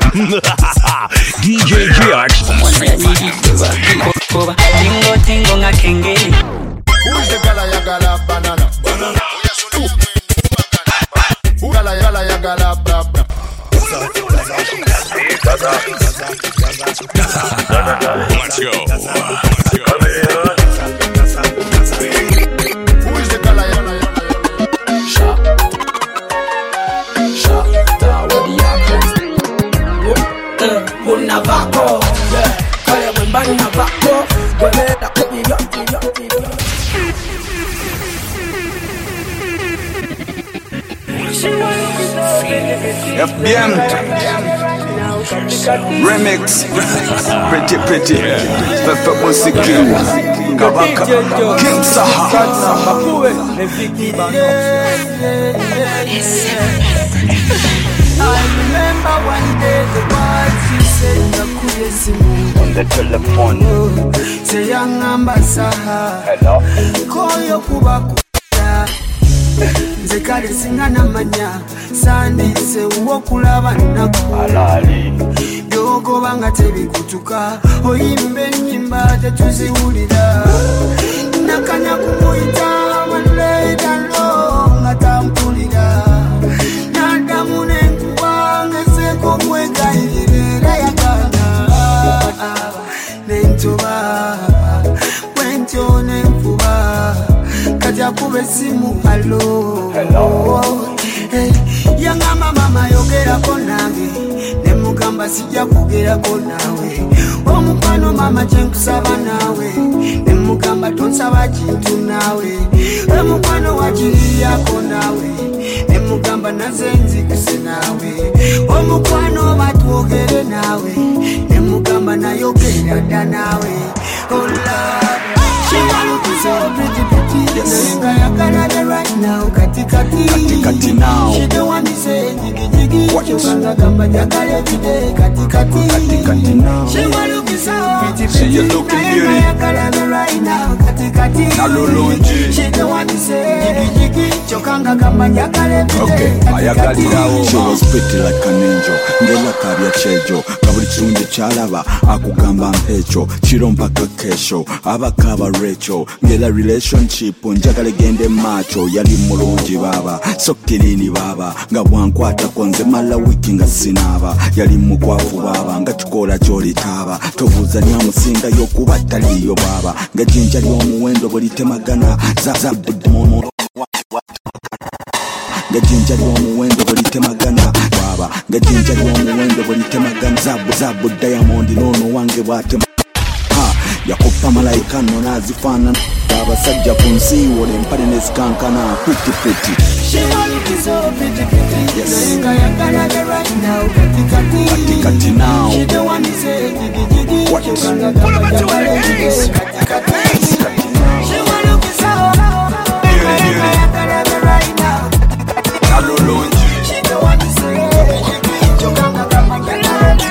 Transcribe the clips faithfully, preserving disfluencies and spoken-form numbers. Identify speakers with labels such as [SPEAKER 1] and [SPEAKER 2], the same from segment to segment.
[SPEAKER 1] D J G X.
[SPEAKER 2] Tingo tingo nga kenge.
[SPEAKER 3] Who's the gala ya gala banana? Banana. Who gala ya gala ya gala bla bla?
[SPEAKER 1] Let's go.
[SPEAKER 3] Who is the gala ya gala ya gala? Sha. Sha. Da wadi ya
[SPEAKER 4] Eh, una vaco. Yeah. Kaya wembani na vaco. Wemeda kubi yoti yoti yoti.
[SPEAKER 5] F B M Remix Pretty Pretty Fefe Musiki Kabaka King Saha
[SPEAKER 4] I remember one day the words you said nakuye simu
[SPEAKER 5] on the telephone.
[SPEAKER 4] Say young ambasaha
[SPEAKER 5] Hello.
[SPEAKER 4] Koyo kubakuta Nze kale singana manya sandise uwokulaba nako
[SPEAKER 5] Alali
[SPEAKER 4] Yogoba nga tebikutuka oyimbe ennyimba tetuziwulira nakanya kumuyita wanleetalo nga tampulira nadamu nenkuba ngezeeko mwegayirira era yagana nentoba bwentyo nenfuba kati akube simu alo hey, yangamba mama yogerako nange nemugamba sijja kugerako nawe omukwano mama kyenkusaba nawe nemugamba tonsaba kintu nawe omukwano wakiriyako nawe nemugamba naze nzikuse nawe omukwano batwogere nawe nemugamba nayogera dda nawe ola so pretty pretty yes. Right now katikati
[SPEAKER 5] Katikati now
[SPEAKER 4] she don't want me say jiggy jiggy chokanga kamba jakale everyday katikati
[SPEAKER 5] Katikati now
[SPEAKER 4] she want to be so pretty
[SPEAKER 5] pretty she looking beauty
[SPEAKER 4] right now katikati
[SPEAKER 5] Nalulunji
[SPEAKER 4] she don't want me say jiggy jiggy chokanga kamba jakale everyday
[SPEAKER 5] katikati she was pretty like an angel ngela kabya chejo kabuli kirungi kyalaba akugamba mpecho kiro mpaka kesho abakaba recho ngela relationship njagala gende macho yali mulungi baba sokirini baba nga bwankwata konze mala wiki nga sinaba yali mukwafu baba nga tukola kyoli taba tobuza nya musinga yokuba taliyo baba nga jinja lyomuwendo bulitemagana za za mono nga jinja lyomuwendo bulitemagana baba nga jinja lyomuwendo bulitemagana zabu zabu diamond nono wange bwatema yakupa malaika nona zifana abasajja kunsi wole mpale nesikankana pretty pretty
[SPEAKER 4] she want to be so pretty pretty yes nga yakala right now katikati
[SPEAKER 5] katikati now
[SPEAKER 4] she don't want me say jiggy jiggy chokanga kamba jakale katikati she want to be so nga yakala right now
[SPEAKER 5] Nalulunji
[SPEAKER 4] she don't want me say jiggy chokanga kamba jakale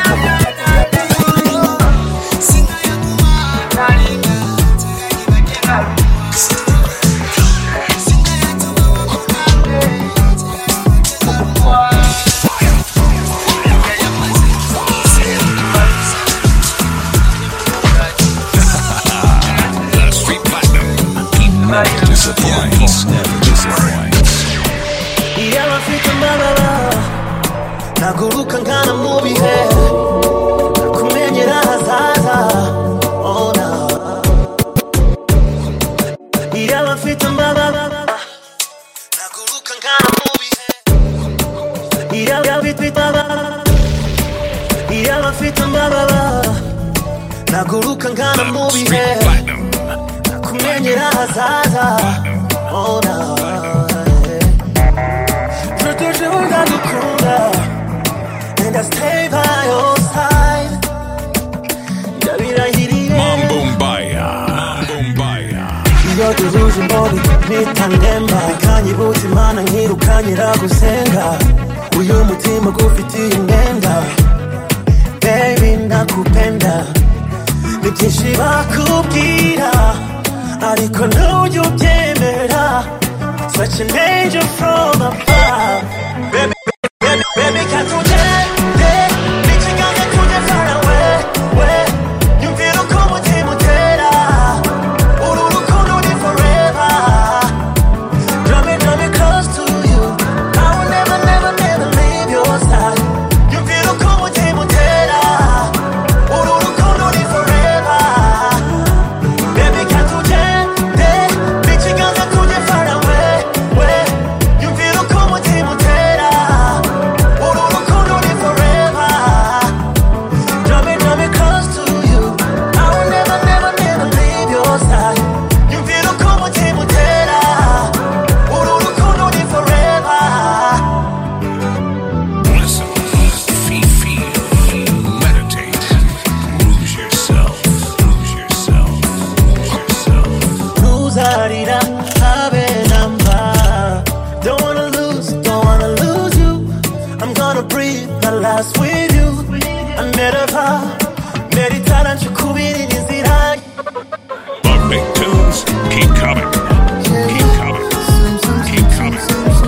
[SPEAKER 1] Disappoints, never disappoints.
[SPEAKER 6] Yeah, Africa mama, naguruka ngana mu bihe kumenyera hazaza ona. Yeah, Africa mama, naguruka ngana mu bihe. Yeah, Africa mama, yeah, Africa mama, naguruka ngana mu bihe. Kumenyera hazaza ona Je te jure d'agukunda And I stay by your side Ndabirahiriye
[SPEAKER 1] Mambumbaya, Mambumbaya.
[SPEAKER 6] Iyo duhuje imboni nitandemba Bikanyibutsa Imana nkirukanyira gusenga Uyu mutima gufitiye imyenda Baby nakupenda Ni byinshi bakubwira ariko n'ujya ubyemera Such an angel from above Baby, baby, baby, can't you tell me never last with you. I never meditara nchukubiri nizira.
[SPEAKER 1] The big tunes keep coming. Keep coming. Keep coming.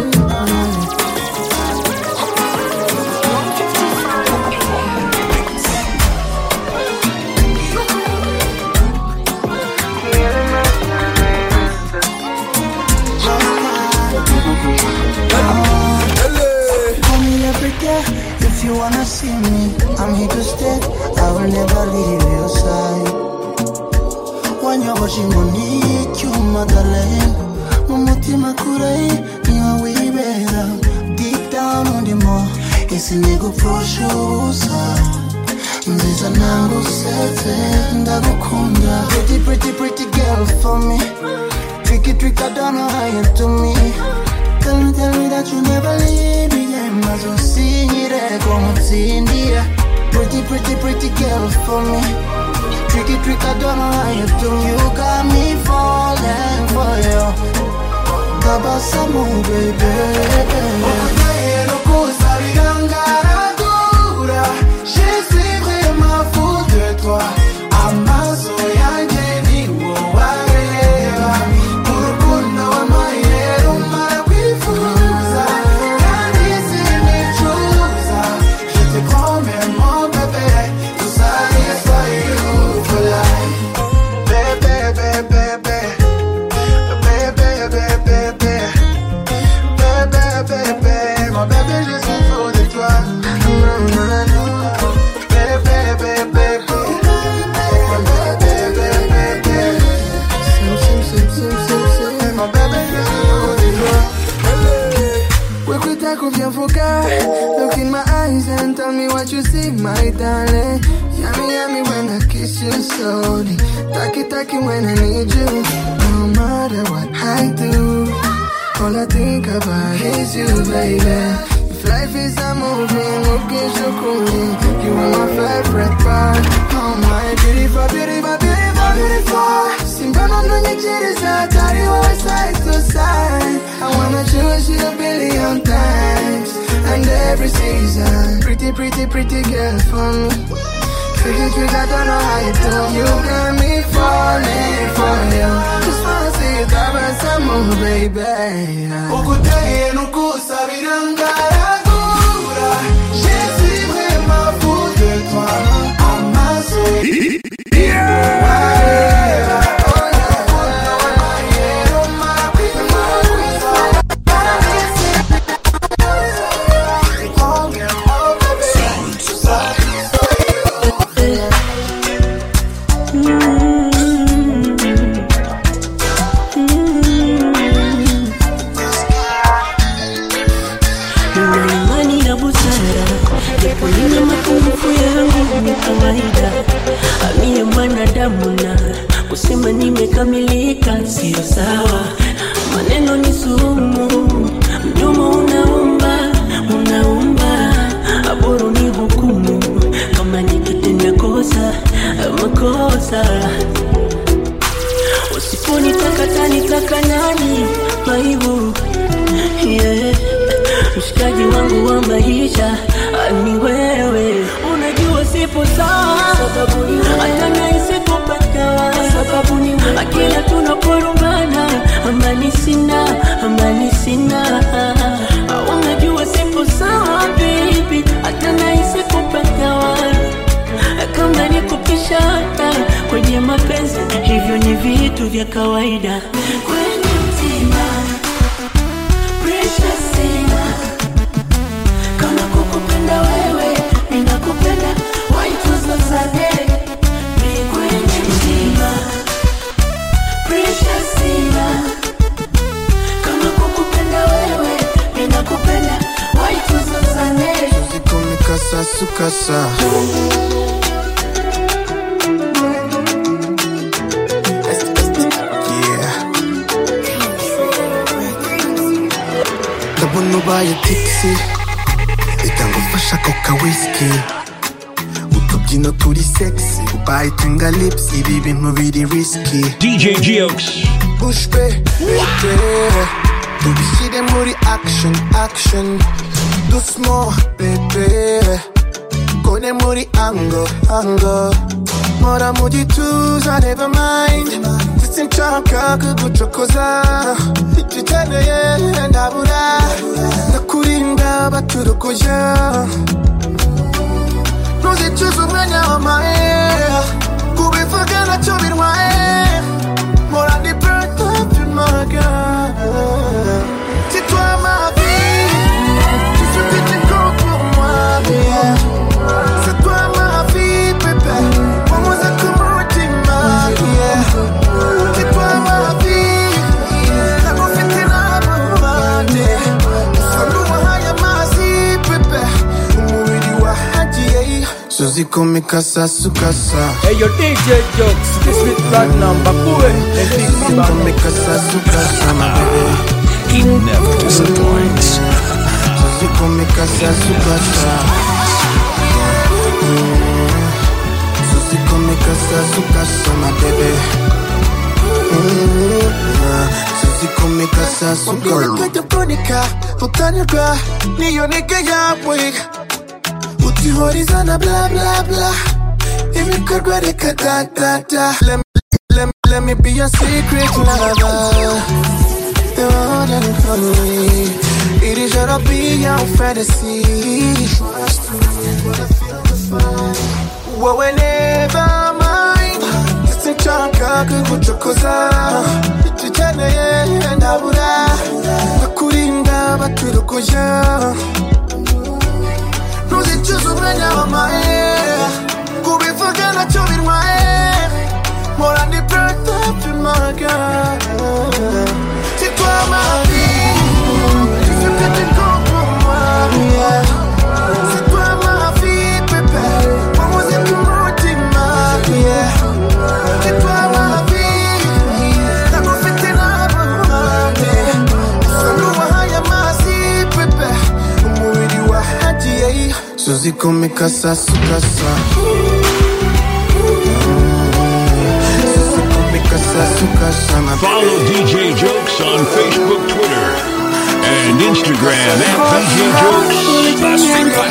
[SPEAKER 4] If you wanna see me, I'm here to stay. I will never leave your side. When you're watching money, you Magdalene. Mumutima kurei, niwa wibera. Deep down on the more, isi nego proshusa. Mziza nangu sete, ndagukunda. Pretty, pretty, pretty girl for me. Tricky, trick, I don't know how you do me. Tell me, tell me that you never leave me. I'm so singire como Cindy. Pretty, pretty, pretty girl for me. Tricky, trick, I don't know how you do. You got me falling for you. Kabasamu, baby. Okutayero kusabiranga dura. Je suis vraiment fou de toi. Amazo yanje ni wowareba. Urukundo wa mayero marabifuza. Kandi sinichuza. Je te promets mon bébé. Tout ça is for you for life. Bébé, bébé, bébé. Bébé, bébé, bébé. Bébé, bébé. Mon bébé, je suis fou de toi. Bébé, bébé, bébé. Look in my eyes and tell me what you see, my darling. Yummy, yummy when I kiss you slowly. Taki, taki when I need you. No matter what I do, all I think about is you, baby. If life is a movie, okay, so cool. You are my favorite part. Oh my beautiful, beautiful, beautiful, beautiful. Simbano nunye chiriza, tari wa side to side. I wanna choose you a billion times. And every season, pretty, pretty, pretty girl for me. Tricky, tricky, I don't know how you do. You got me falling for you. Just wanna see you dance some more, baby. Okuteye nuku sabiranga dura. Je suis vraiment fou de toi. Amazo.
[SPEAKER 2] Mie mwanadamu na kusema nimekamilika sio sawa. Maneno ni sumu, mdomo unaumba, unaumba. Aburu ni hukumu, kama nikitenda kosa, makosa. Usiponitaka tanitaka nani, maibu, yeah. Mshikaji wangu wa maisha, ni wewe. Unajua sipo sawa, sababu ni wewe. Hata nahisi kupaka, sababu ni wewe. Akila tunaporumbana, amani sina, amani sina. Unajua sipo sawa, baby. Hata nahisi kupaka, kama ni kupishana kwenye mapenzi. Hivyo ni vitu vya kawaida. Kwenye mtima, precious sina. Kama kukupenda wewe, ninakupenda. Waituzo zade, mi kwenye mtima, precious sina. Kama kukupenda wewe, ninakupenda. Waituzo zade.
[SPEAKER 4] Ziko mikasa sukasa. Ndabona ubaye tipsy, itangufasha koka whisky. Utubyino turi sexy, ubaye tinga lips, ibi bintu biri risky.
[SPEAKER 1] D J Geox.
[SPEAKER 4] Push be, bete, tubishyire muri action, action. doucement, bébé. Connais muri ango, ango. Mora muji tuza, never mind. Sinchaka kuguchokoza. Ititeneye ndabura. Nakurinda baturukoya. Nuzichuza umwanya wamae. Kubivuga nacyo birwaye. Mora ndi birth of my girl. C'est toi ma vie. Tu sais que tu comptes pour moi, yeah. C'est toi ma vie, bébé. Moi, c'est comment tu m'as, yeah. C'est toi ma vie. La confetti la bombarde. Salua haya mazi, bébé. Umuri wa haji, Suzy come casa su casa.
[SPEAKER 7] Hey, your D J Jokes, this with platinum, Bakuwe.
[SPEAKER 4] Suzy come casa su casa, my baby.
[SPEAKER 1] He never disappoints.
[SPEAKER 4] Suzy come casa su casa. Suzy come casa su casa, my baby. Suzy come casa su casa. Mabili kwenye utanyurwa niyo nige yawe. Uti horizona bla bla bla. Ibikorwa reka da da da. Let, let, let me be your secret lover. The one and only. It is your be your fantasy. Well, whenever mind, it's a chaka kukuchokoza. Ititeneye ndabura. Nakurinda baturukoya. Nuzichuza umwanya wamae. Kubivuga nacyo birwaye. Mora ndi birth of my girl. C'est toi ma vie. Tu sais que tu comptes pour moi, yeah. C'est toi ma vie, bébé. Moi, c'est comment tu m'as, yeah. C'est toi ma vie. La confetti la bombarde. Salua haya mazi, bébé. Umuri wa haji, Suzy come casa su casa. Suzy come casa su casa, my baby.
[SPEAKER 1] Follow D J Jokes on Facebook, Twitter, and Instagram at D J Jokes. Las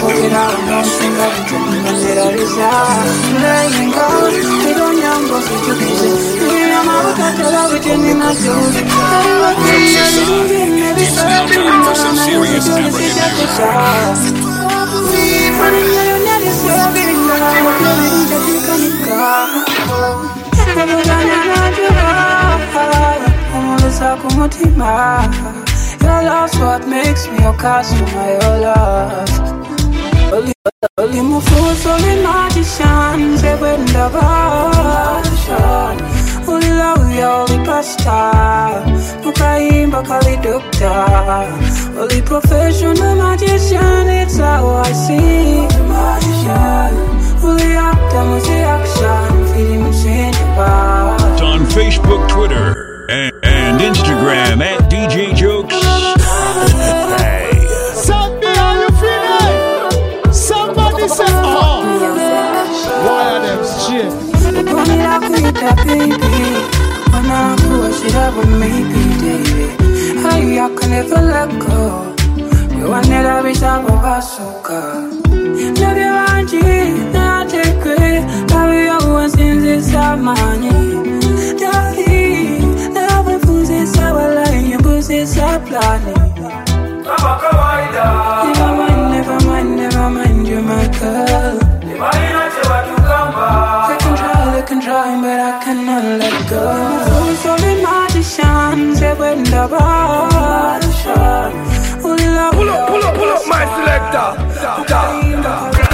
[SPEAKER 1] It's now time for some serious African music.
[SPEAKER 2] Your love's what makes me your customer, your love. Only, only move fools, only magicians, they win the passion. Only love, you only pasta. Mukaimba kali doctor. Only professional magician, it's how I see the magician. Only actor, must action, feeling machine.
[SPEAKER 1] It's on Facebook, Twitter, and, and Instagram at D J Jokes. Hey.
[SPEAKER 3] Sunday, are you feeling? Somebody say, oh. Why are them shit?
[SPEAKER 2] When I quit that baby, when I go, she have with me, baby. How you I can never let go. You want it, I wish I was so love you, Angie, not take it. Love you, always in this money. Daddy, love and fools is our line, your booze is our planning. Never mind, never mind, never mind, you're my girl. I can try, I can try, but I cannot let go. Fools only magicians, they win the bar. Pull up, pull up, pull up, my selector. Da, da, da, da.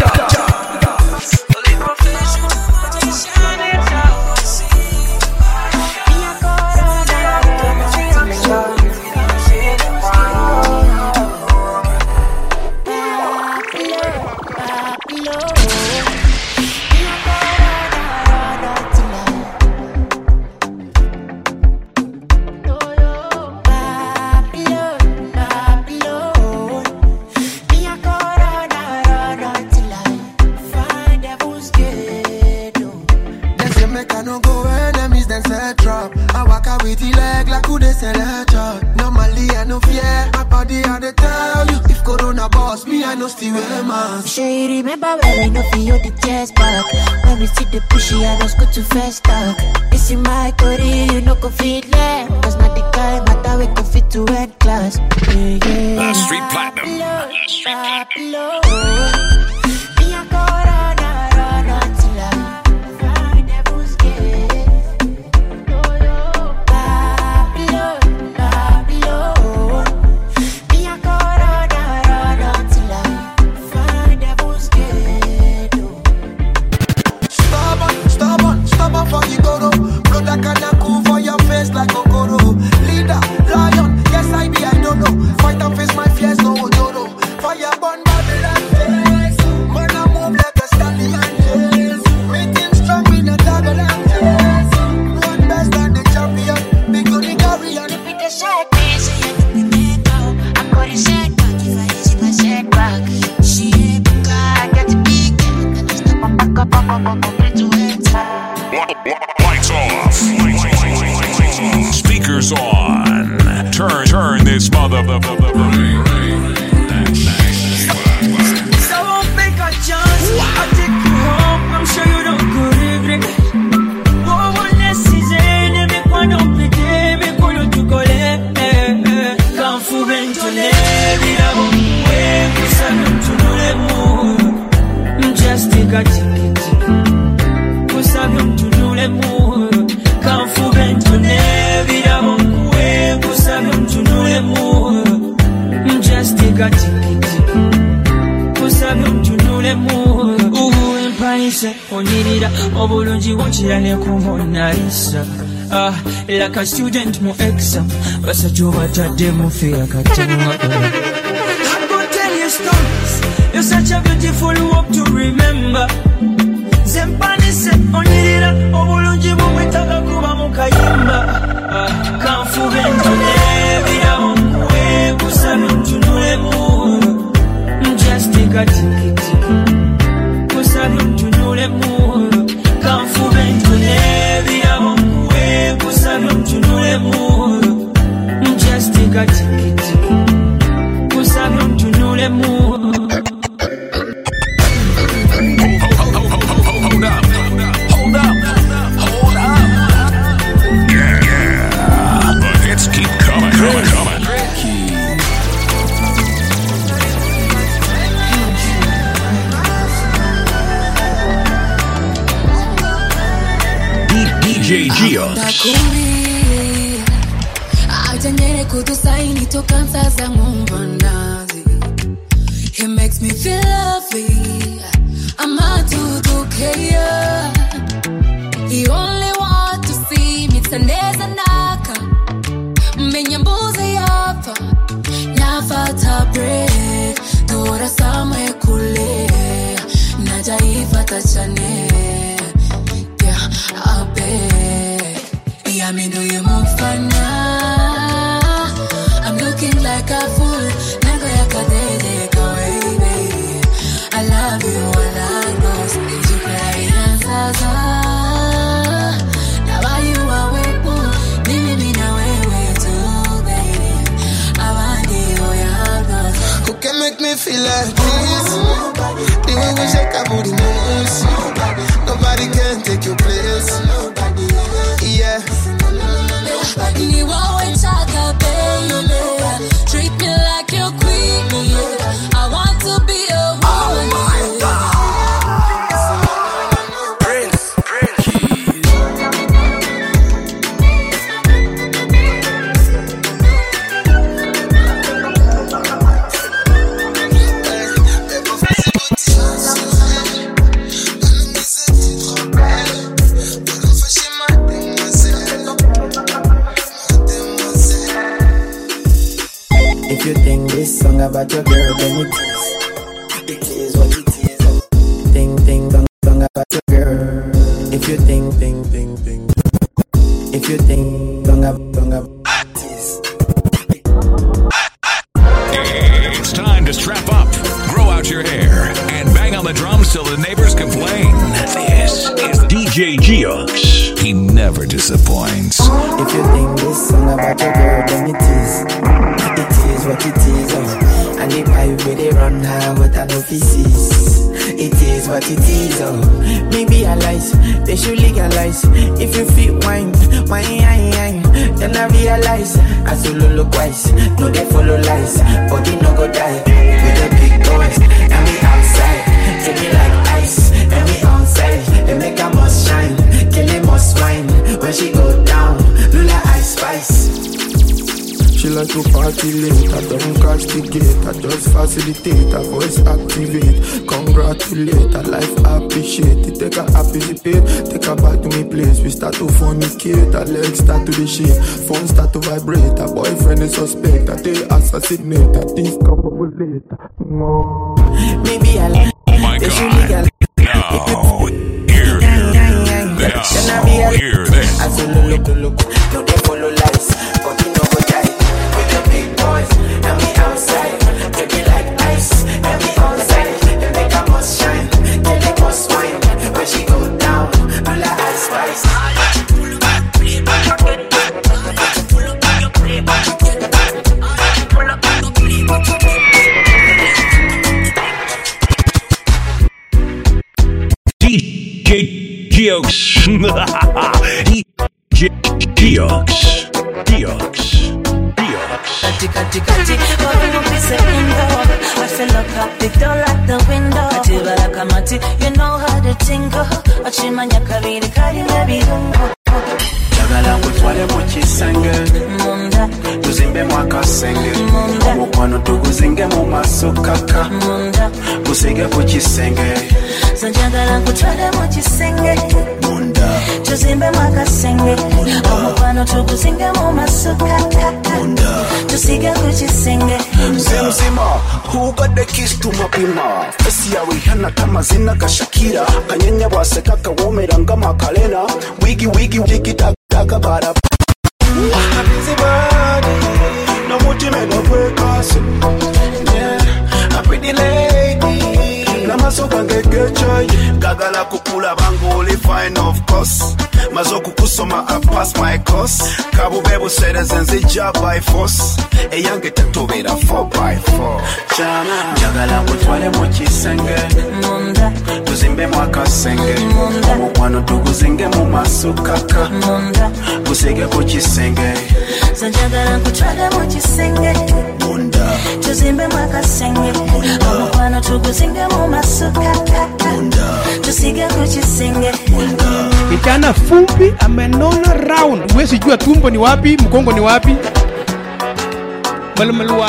[SPEAKER 4] I know still wear mask.
[SPEAKER 8] Sure you remember when we know feel the tears back. When we see the pushy, I just go to first talk. It's in my body, you know go fit there. Cause not the guy matter we go fit to end class. Yeah, yeah.
[SPEAKER 1] The Street Platinum. The Street Platinum. Lights off. Speakers on. Turn, turn this mother.
[SPEAKER 2] So I'll make a chance. I'll take you home. I'm sure you don't go regret. Oh, one less season. Me quando pide, me quando tu cole. Quand fu ventole, vira bombe. Kusa non tu non le mu. Just take a ticket. Kusa non tu non le mu. Quand fu ventole, vira bombe. Kusa non tu non le mu. Just take a ticket. Ubu empayise onirira obulungi wokirane kumonalisa. Ah, like a student mu exam basajja batadde mu fear katonga. I go tell you stories. You're such a beautiful walk to remember. Zempanise onirira obulungi bwetaaga kuba mu kayimba. Ah, kanfuba entone bira omuwe kusaba ntunule mu. Just take a ticket. Kusabi mtunule mu. Kanfube ntune via mwe. Kusabi mtunule mu. Just take a ticket. Kusabi mtunule mu.
[SPEAKER 1] Hold up. Hold up. Hold up. Yeah, yeah. The hits keep coming, coming, coming. D J Giox.
[SPEAKER 2] He makes me feel lovely. I'm out to do care. He only want to see me tendeza naka. Menyambuzi yapa. Nafata break. Dora samwe kule. Najaifata chane. I beg, yeah, me do you move for now? I'm looking like a fool. Never take away, baby. I love you, I love you. Did you play answers? Now why you are waiting? Leave me now, wait too, baby. I want you, yeah,
[SPEAKER 4] who can make me feel like this? The way we shake our booty moves. Nobody can take your place. Yeah.
[SPEAKER 2] You always talk about baby. Treat me like your queen. I want to be a woman. Oh my God. Prince,
[SPEAKER 9] If you think this song about your girl, then it is. It is what it is. Think, think, song, song about your girl. If you think, think, think, think. If you think, song about, song about it is.
[SPEAKER 1] It's time to strap up, grow out your hair, and bang on the drums till the neighbors complain. This is D J Giox. He never disappoints.
[SPEAKER 9] If you think this song about your girl, then it is. It is what it is. Uh. And the pipe where they run high, but I know pieces. It is what it is, oh. Maybe I lies, they should legalize. If you feel wine, wine, wine, wine, then I realize I solo look wise, no they follow lies, body no go die. With the big boys, and we outside, take it like ice, and we outside, they make a must shine, kill it must wine. When she go down, Lula ice spice.
[SPEAKER 10] She like to party late, I don't catch the gate, I just facilitate, her voice activate. Congratulate, her life appreciate it. Take her happy debate, take her back to me place. We start to fornicate, her legs start to the shake, phone start to vibrate, her boyfriend is suspect, I they assassinate, I discoverable later. No.
[SPEAKER 9] Maybe I like,
[SPEAKER 1] oh my God. Now, hear this. Now, hear this.
[SPEAKER 9] I say look, look, look, no they follow lies, but you know go die. With the big boys, and we outside, they be like ice, and we outside, they make a must shine, they make must wine. When she go down, all the ice spice.
[SPEAKER 1] D J Geox. D J Geox. Geox.
[SPEAKER 11] Kati kati kati, what you be saying though? I feel like I picked all out the window. Kati baraka mati, you know how to tingle. Achimanya kabiri kari nebirungo.
[SPEAKER 12] Jagala kutwale mukisenge
[SPEAKER 11] Munda
[SPEAKER 12] tuzimbe mwakasenge omukwano tuguzinge mu maso kaka
[SPEAKER 11] Munda
[SPEAKER 12] kusige ku kisenge
[SPEAKER 11] So jagala kutwale mukisenge
[SPEAKER 12] Munda
[SPEAKER 11] tuzimbe mwakasenge omukwano tuguzinge mu maso kaka
[SPEAKER 12] Munda
[SPEAKER 11] tusige ku kisenge
[SPEAKER 12] Mzima, who got the keys to my pima? Fesi ya Rihanna kama zina ka Shakira. Kanyenya bwase kaka womera nga Makalena. Wigi wigi wigi taka bara. A busy body, no mutima no breakfast. Yeah, a pretty lady. Namasoka ngegechoy. Gagala kukula bangu only fine of course. Mazoku kusoma I pass my course. Kabu bebu said as nzija by force. E yange tatubira four by four. Chana jagala kutwale mukisenge
[SPEAKER 11] Munda
[SPEAKER 12] tuzimbe mwakasenge omukwano tuguzinge mu maso kaka
[SPEAKER 11] Munda
[SPEAKER 12] kusige ku kisenge
[SPEAKER 11] So jagala kutwale mukisenge
[SPEAKER 12] Munda
[SPEAKER 11] tuzimbe mwakasenge omukwano tuguzinge mu maso kaka
[SPEAKER 12] Munda
[SPEAKER 11] tusige ku kisenge
[SPEAKER 3] Kijana fupi amenona round. Huwezi jua tumbo ni wapi, mkongo ni wapi. Malumalua.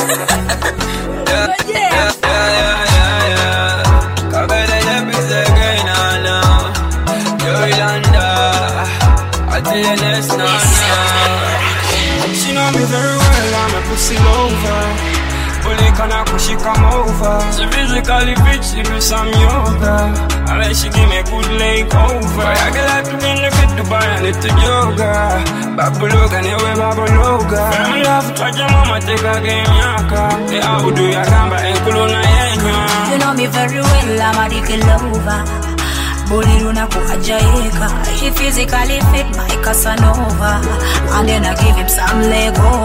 [SPEAKER 2] She know me very well, I'm a pussy lover. Bully kana kushi come over. She physically fit, she do some yoga. And then she give me a good leg over. I get like to be in the fit to buy a little yoga. Babuloga, newe babuloga. I'm love to your mama, take a game yaka. The abu do ya gamba and kulona yenya.
[SPEAKER 11] You know me very well, I'm a dicky lover. Bully runa kuhajaika. He physically fit my Casanova. And then I give him some Lego.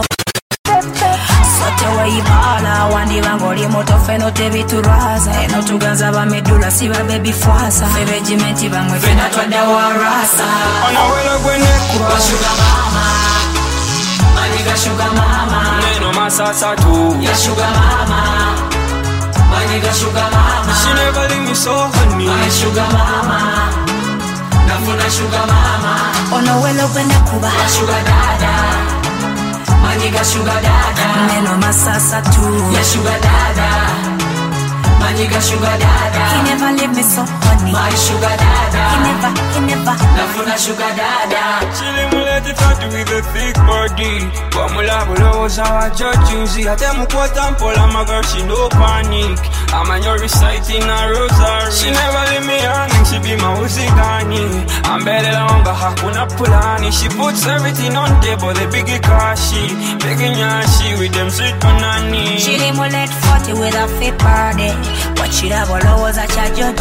[SPEAKER 11] Sote ibala wandi bangoli moto feno tebi turaza eno tuganza ba medula siba baby fwasa regiment bamwe fena twada warasa
[SPEAKER 2] ona welo gwene kwa
[SPEAKER 11] sugar mama maniga sugar mama
[SPEAKER 2] neno masasa tu
[SPEAKER 11] ya sugar mama maniga sugar mama
[SPEAKER 2] she never leave me so honey
[SPEAKER 11] my sugar mama nafuna sugar mama ona welo gwene kuba sugar dada Maniga sugar dada Neno masasa tu Ya sugar dada Maniga sugar dada He never leave me so honey My sugar dada He never, he never Nafuna sugar dada
[SPEAKER 2] Chili muleti fatu with a thick body Wamula bulo zawa jojuzi Ate mukwata mpola my girl she no panic I'm on your reciting a rosary She never leave me hanging She be my uzigani I'm better longer hakuna pulani She puts everything on table The biggie kashi Biggie nyashi with them sweet banani
[SPEAKER 11] Chili muleti forty with a fit body Wachira bulo za cha jojuzi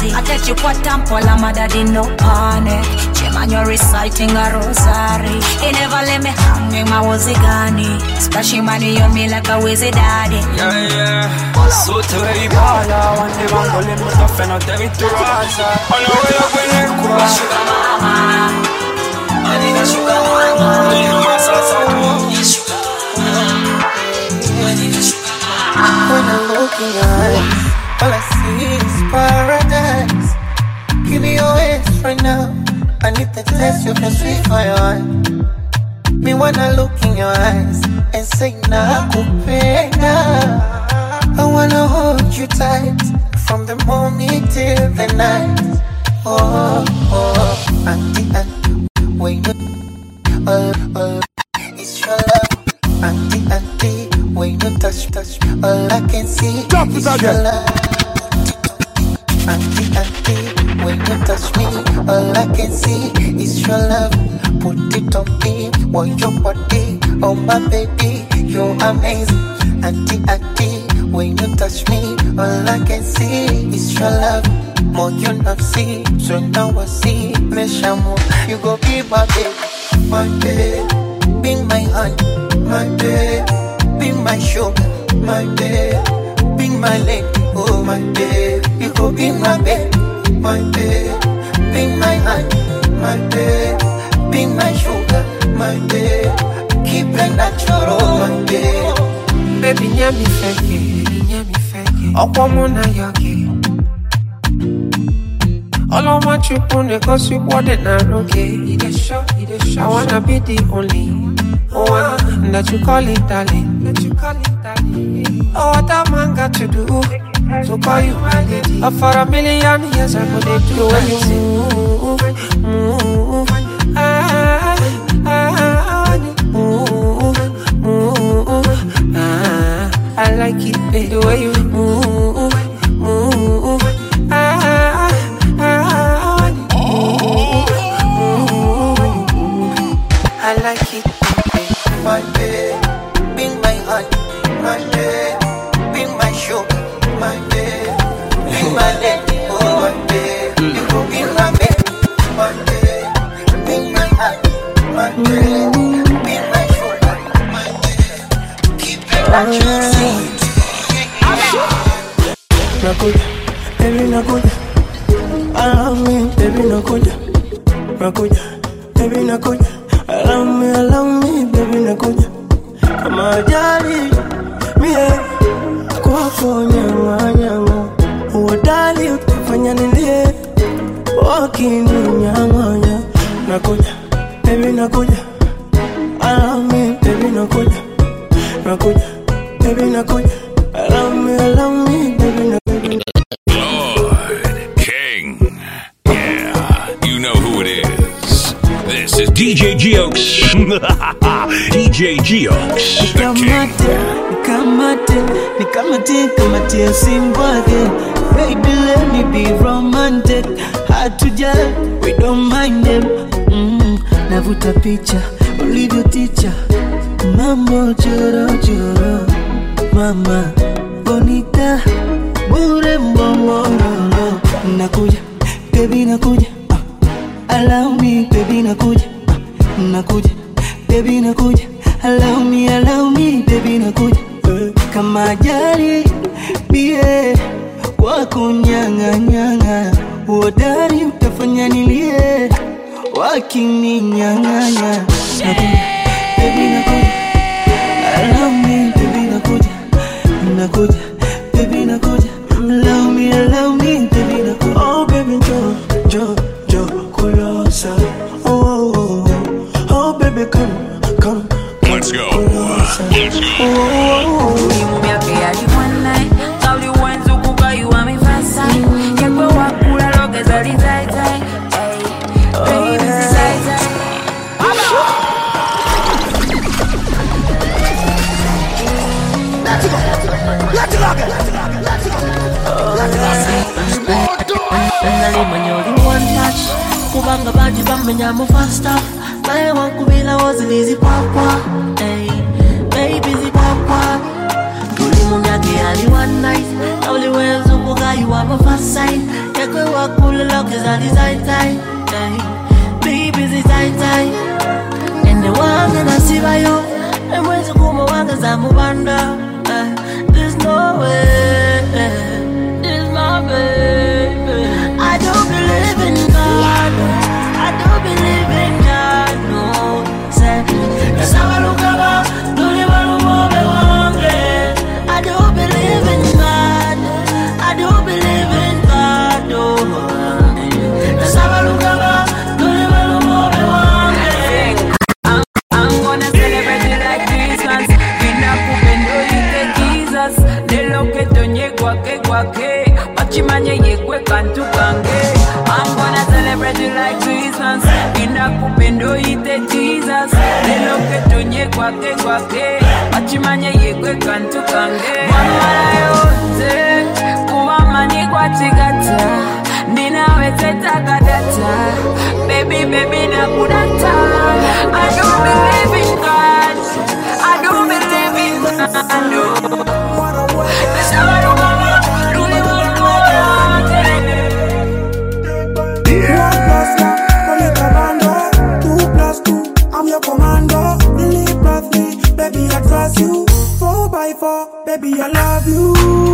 [SPEAKER 11] body. I get you what temple, my daddy no panic. Chairman, you're reciting a rosary. He never let me hang in my wazigani. Splashing money on me like a wizzy daddy.
[SPEAKER 13] Yeah, yeah. So to very bad, I want the one calling me tough and I'll tell it to Raza. I know where you're going to go. Sugar mama. I need a sugar mama. I need a salsa. Sugar mama. I need a sugar mama.
[SPEAKER 4] When I look in your eyes, all I see is paradise. Give me your hands right now. I need the taste of your sweet fire. Me wanna look in your eyes and say nakupenda. I wanna hold you tight from the morning till the night. Oh, oh, auntie, auntie, when you, oh, oh, it's your love. Auntie, auntie, when you touch, touch, all I can see is your love. Auntie, auntie, when you touch me, all I can see is your love. Put it on me, want your body, oh my baby, you're amazing. Auntie, auntie, when you touch me, all I can see is your love. More you not see, so now I see. Me shamu, you go be my baby, my baby, be my honey, my baby, be my sugar, my baby, be my lady, oh my baby. You go be my baby, my baby, be my honey, my baby, be my sugar, my baby. Keep it natural, my baby. Baby, nyami fake, nyami fake. Okwa na yoke. All I want you put cause you want it now, okay? I wanna be the only one that you call it darling. That you call it darling. Oh, what a man got to do to call you my lady. Oh, for a million years I know they do when you move, move. Ah, ah, move, move. Ah, I like it, baby, the way you move, move. Ah, ah, move, move. I like it, baby. My baby, be my honey, my baby, be my sugar, my baby, be my lady, oh my baby. You go be my baby, my baby, be my honey, my baby, be my sugar, my baby. Keep it natural. Nakuja, baby nakuja, allow me, baby nakuja, nakuja, baby nakuja, allow me, allow me, baby nakuja. Kama ajali, mie kwako nyama nyama, uodali utafanya nilie, wakini nyama nyama. Nakuja, baby nakuja, allow me, baby nakuja, nakuja, baby nakuja, allow me, allow me, baby nakuja.
[SPEAKER 1] This is D J Geox. D J Geox, the king.
[SPEAKER 14] Nikamate, nikamate, nikamate, simbwage. Baby, let me be romantic. Hard to judge, we don't mind them. Mm, navuta picha, ulivyo ticha. Mambo choro choro. Mama, bonita, bure mbongoro. Nakuja, baby nakuja. Allow me, baby, nakuja, nakuja, baby, nakuja. Allow me, allow me, baby, nakuja. Kama ajali, bie, wako nyanga nyanga. Uodari utafanya nilie, wakini nyanga nyanga. Nakuja, baby, nakuja. Allow me, baby, nakuja, nakuja, baby, nakuja. Allow me, allow me, baby, nakuja. Oh, baby, jo, jo. Closer. Oh, oh, oh, oh, baby, come, come.
[SPEAKER 1] Let's go. Let's go.
[SPEAKER 11] Oh, oh, one night, all you want to cook, you want me fast side. You go walk, pull a rock, it's very tight, tight. Baby, it's tight, tight. Let's go. Let's go. Let's go. Let's go. Kubanga baji bamenya mu faster. Nae wankubila wazilizi papa. Hey, baby zi papa. Tuli munyake ali one night. Only ways ukuga you have a fast side. Yekwe
[SPEAKER 9] the love is all the tight tight. Baby, it's tight tight. And the one that I see by you, and when you come around, cause I'm a wonder. There's no way, it's my baby. I don't believe in God, I don't believe in God, no. Say, that's how I look about, don't even know me one day. I don't believe in God, I don't believe in God, no. That's how I look about, don't even know me one day. I'm, I'm gonna celebrate it like Christmas. I'm gonna celebrate you like Christmas. Inda kupendo ite Jesus. Lelo ketonye kwake kwake. Wachimanye yekwe kantu kange. Mama yote kuwamani kwa chigata. Nina wete takadata. Baby baby na kudata. I don't believe in God, I don't believe in God, no. That's how I don't know. You four by four, baby, I love you.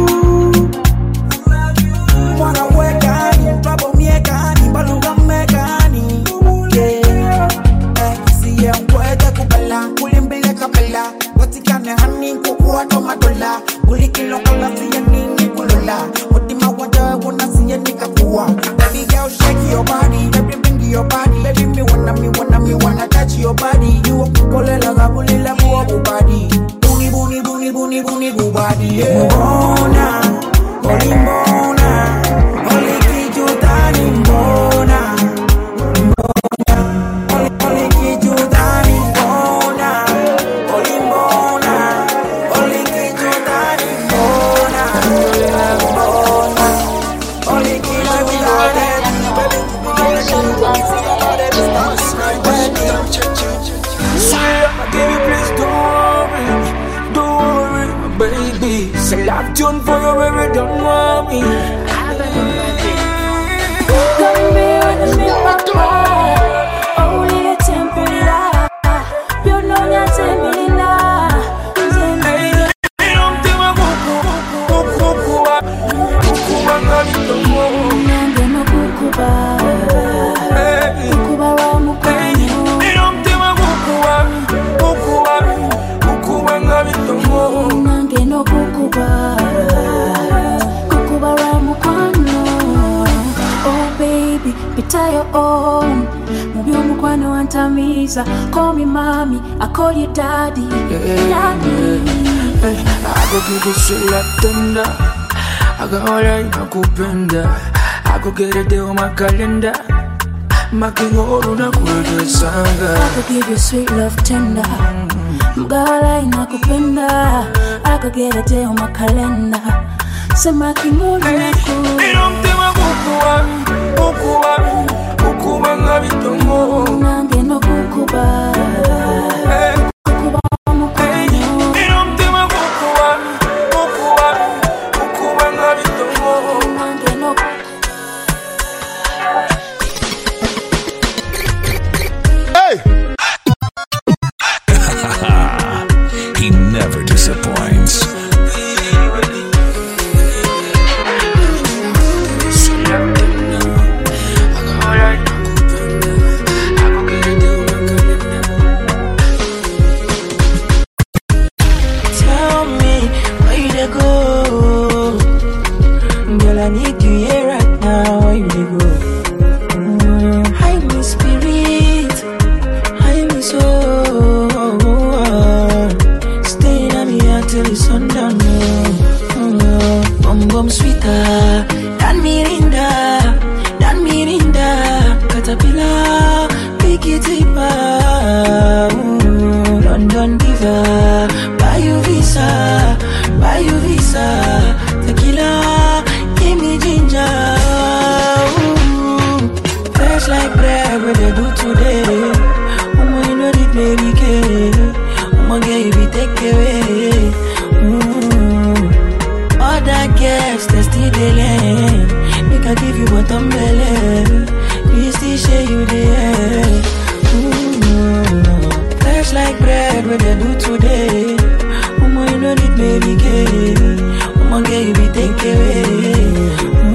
[SPEAKER 9] Wanna work on you, trouble me again, but look at me again. Yeah, see, I'm quite a cupella, pulling be like a bella. What you can honey, cocoa, tomadola, Buliki local, see a Nicola. What the water, wanna see a Nicapua. Baby girl, shake your body, baby, bring your body. Baby, me wanna, me wanna, me wanna touch your body. You a Coca-Cola, Gabulilla, body. Buni buni buni buni bubadi mbona olimbona olikijutani mbona mbona olikijutani mbona olimbona olikijutani mbona mbona olikijutani baby, say I've done for you every don't want me. Come be with me, my heart. Only a tempera. You know you're tempera. Hey, don't think I'm cuckoo, cuckoo, cuckoo, cuckoo, I'm not in the mood. I'm not cuckoo, cuckoo, I'm Hey, don't think I'm cuckoo, cuckoo, cuckoo, I'm not in the mood. No kukuba, kukuba ramukwano. Oh baby, pita your own. Mubi umukwano antamiza. Call me mommy, I call you daddy. Yeah, daddy. Hey, I go give you shit like thunder. I go all right, I go bender. I go get a day on my calendar. Making all on a good sanga. I go give you sweet love tender. Mgala inakupenda. I could get a day on my calendar. Sema kimoni naku. Inomtewa kukuwa, kukuwa, kukuwa ngabitongo. Nange no kukuba. Kukuba mukano. Inomtewa kukuwa, kukuwa, kukuwa ngabitongo. Nange no kukuba.
[SPEAKER 1] Hey! He never disappoints.
[SPEAKER 9] Tell me where you to go. Girl, I need you here right now. Where you to go? Mm, hide me spirit, hide me soul. Till the sundown, no. Bum bum sweeter than Mirinda, than Mirinda. Caterpillar, pick it deeper. London diva, buy you visa, buy you visa. Tequila, give me ginger. Ooh, fresh like bread, what they do today. Woman, you know it, baby, care. Woman, give it, take away. Mm. All that gas, they still delaying. Make I give
[SPEAKER 14] give you what I'm belly. Please still share you there. Ooh, fresh like bread, what they do today. Woman, you know it, baby, gay. Woman, girl, you be take away.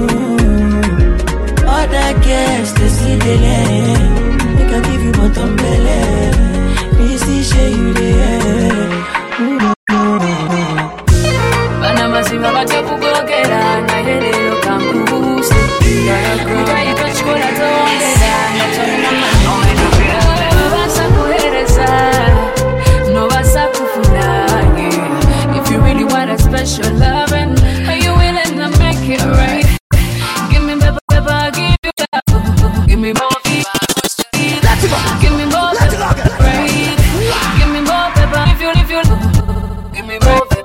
[SPEAKER 14] Ooh, all that gas, they see the land. They can give you what I'm belly. Please still share you there. Ooh.
[SPEAKER 2] Banamazima batakugogera na helelo kankubuse Mutaito chikola tondera na chona mano No basa kuhereza, no basa kufunage If you really want a special loving, are you willing to make it right? Give me pepper, pepper, give you love Give me more pepper, give me more pepper, right? Give me more pepper, if you, if you Give me more pepper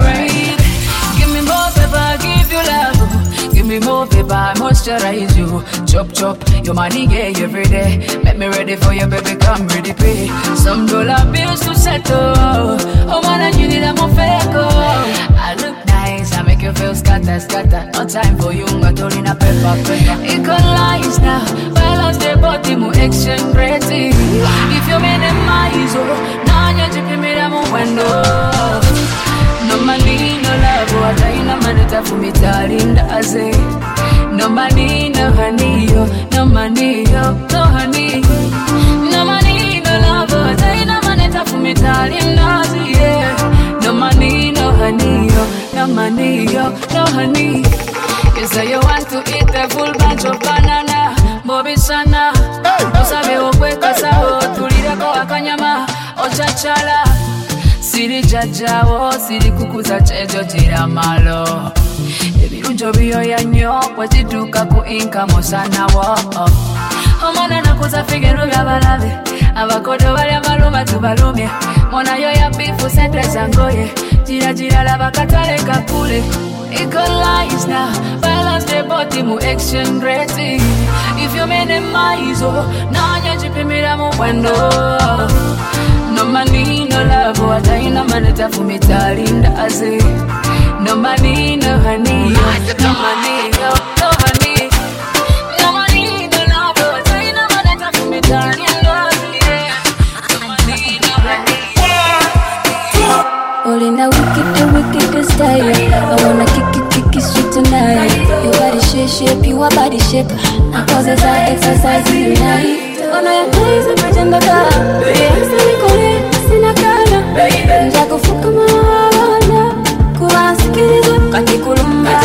[SPEAKER 2] more paper, moisturize you. Chop chop, your money gay every day. Make me ready for your baby, come ready pay. Some dollar bills to settle. Oh man, I need a more fake. I look nice, I make you feel scatter, scatter. No time for you, I'm turning a paper, paper. Equalize now, balance the body, mo exchange rate. If you minimize, oh, now you're chipping me down window. No money, no love, what I know, man, it's a for me, darling, that's it. No money, no honey, yo. No money, yo, no honey. No money, no love, what I know, man, it's a for me, darling, that's it, yeah. No money, no honey, yo. No money, yo, no honey. You say you want to eat a full bunch of banana, Bobby Sana. Osabe okweka sao, tulira kwa kanyama, ochachala. Siri jajawo, siri kukuza chejo tira malo Ebirunjo biyo ya nyo, wachituka kuinka mosana wo Omana nakuza figeno vya balave Abakodo wali amaluma tubalumye Mona yo ya bifu sente zangoye Jira jira lava katale kakule Equalize now, balance the body mu exchange rate If you minimize, oh, nanya jipimira mu wendo No money, no love, what I know, man, it's a for me, darling, that's it. No money, no honey, no money, no, no honey. No money, no love, what I know, man, it's a for me, darling, that's it. No money, no honey.
[SPEAKER 15] All in a wicked, the wicked style. I wanna kick it, kick it sweet tonight. Your body shape, shape, you a body shape. I causes I exercise tonight. Oh no, your place is pretend the car. Yes, I'm calling, sina kana. Njako fuka mawana. Kuwa sikilizo, kati kulumba.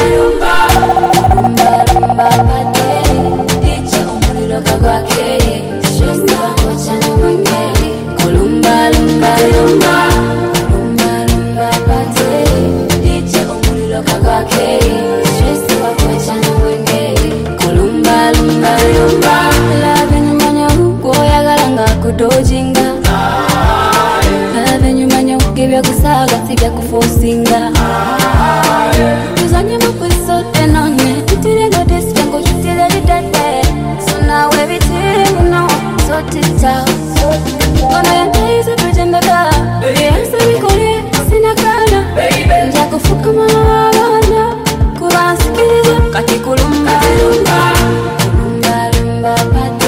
[SPEAKER 15] Lumba, lumba, pate. Dicha umulilo kagwake. Stress na wakocha na mwengeli. Kulumba, lumba, lumba. Lumba, lumba, pate. Dicha umulilo kagwake. Stress na wakocha na mwengeli. Kulumba, lumba, lumba. Kudojinga Love nyumanya ukibya kusaga Sibya kufosinga Tuzanye mukwiso tenonye Tutile goddess Jango tutile ditete So now everything you know So tita Kono ya taiza pretendaka Yasa mikore Sina kana Njako fuka mawana Kuwa sikiliza Kati kulumba Kulumba Lumba pate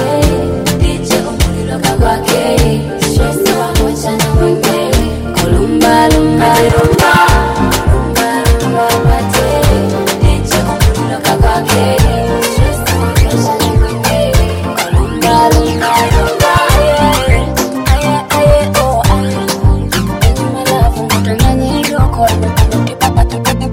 [SPEAKER 15] Stress na wakocha na mwengeli. Kulumba, lumba, lumba. Lumba, lumba, pate. Dicha umulilo kagwake. Stress na wakocha na mwengeli. Kulumba, lumba, lumba. Aye, aye, oh, aye. Enyuma lafu mkuta na nyido kwa mkuta kipapa tukuti.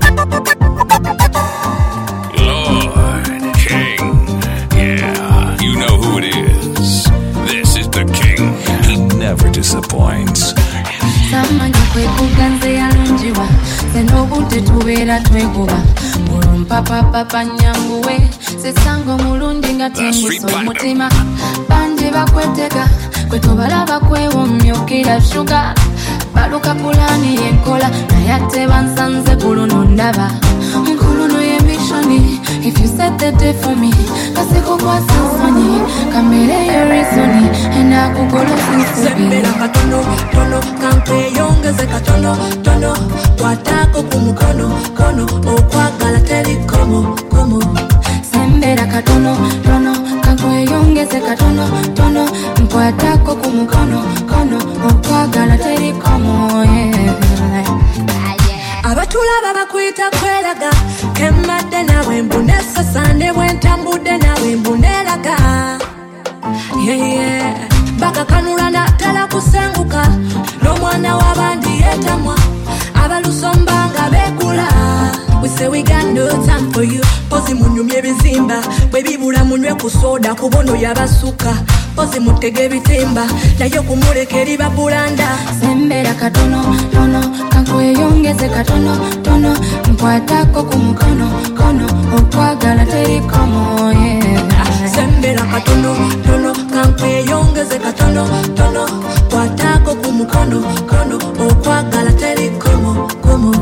[SPEAKER 1] Lord King, yeah, you know who it is. This is the King. He never disappoints.
[SPEAKER 16] Samanya kwekuganze yalunjiwa senobute tubera tweguba mulumpa papa panyanguwe sesango mulundi nga tenguso mutima banje bakwetega kwetobalaba kwewomyukira shuga baluka pulani yenkola nayate bansanze kuluno ndaba nkuluno yemishoni if you set the day for me kasiko kwa sansoni kamere yorizoni ena kugolo sinsubi
[SPEAKER 17] katono tono kanke yongeze katono tono watako kumukono kono okwagala teli komo komo
[SPEAKER 16] Sembera katono, tono, kakweyongeze katono, tono, nkwatako kumukono, kono, okwagala teri komo, yeah.
[SPEAKER 17] Abatulaba bakwita kweraga, kemadde nawe mbunesa sande bwentambudde nawe mbuneraga. Yeah, yeah. Baka kanula na tala kusenguka, n'omwana w'abandi yetamwa, abalusombanga bekula. We say we got no time for you. Pozi munyumye bizimba, baby bula munywe kusoda kubondo yabasuka. Pozi mutege bitimba, nayo kumuleke liba bulanda.
[SPEAKER 16] Sembera katono, tono, kakweyongeze katono, tono, nkwatako kumukono, kono, okwagala teri komo, yeah.
[SPEAKER 17] Sembera katono, tono, kakweyongeze katono, tono, kwatako kumukono, kono, okwagala teri komo, komo.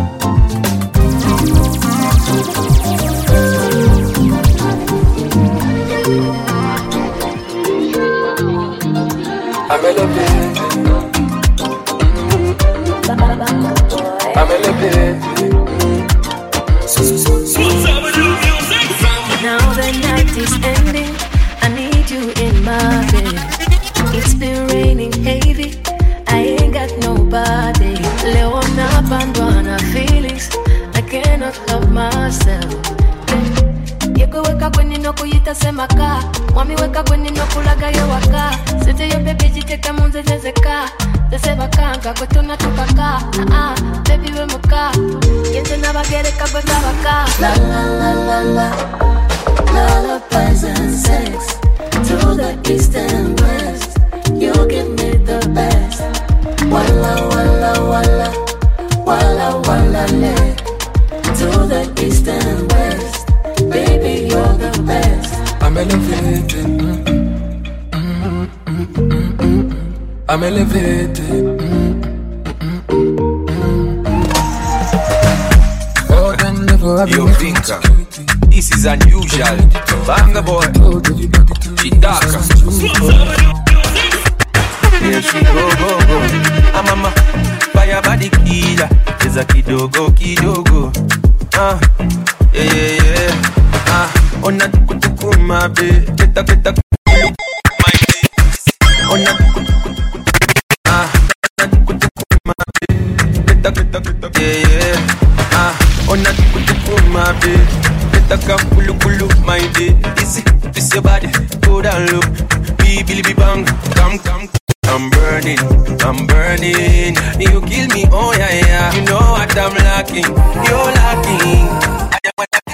[SPEAKER 13] I'm elevated. I'm elevated.
[SPEAKER 18] Now the night is ending. I need you in my bed. It's been raining heavy. I ain't got nobody. Leo napandwa feelings. I cannot help myself. Yeko weka kwenye no kuyita semaka. Mwami weka kwenye no kulaga yo waka. Sete yo baby jiteka munze zezeka. Zese bakanga kwe tunatukaka. Ah ah, baby we muka. Yente na bagere kagwe kabaka.
[SPEAKER 8] La la la la la. Lullabies and sex. To the east and west. You give me the best. Walla walla walla. Walla walla le. To the east and west. Baby, you're the best.
[SPEAKER 13] I'm elevated. Mm-hmm. Mm-hmm. I'm elevated. Mm-hmm. Oh, then never have
[SPEAKER 19] Yo, Vinka, this is unusual. Banga boy, Chidaka. Here she go, go, go. I'm a ma, fire body killer. Is a kidogo, kidogo. Ah, yeah, yeah, yeah. Ah, ona tukutuku mabe, keta keta kulu, my day. Ona tukutuku, ah, ona tukutuku mabe, keta keta keta, yeah, yeah. Ah, ona tukutuku mabe, keta kulu kulu, my day. Easy, this your body, go down low, be billy bang, come come. I'm burning, I'm burning. You kill me, oh yeah yeah. You know what I'm lacking, you're lacking. I am what I'm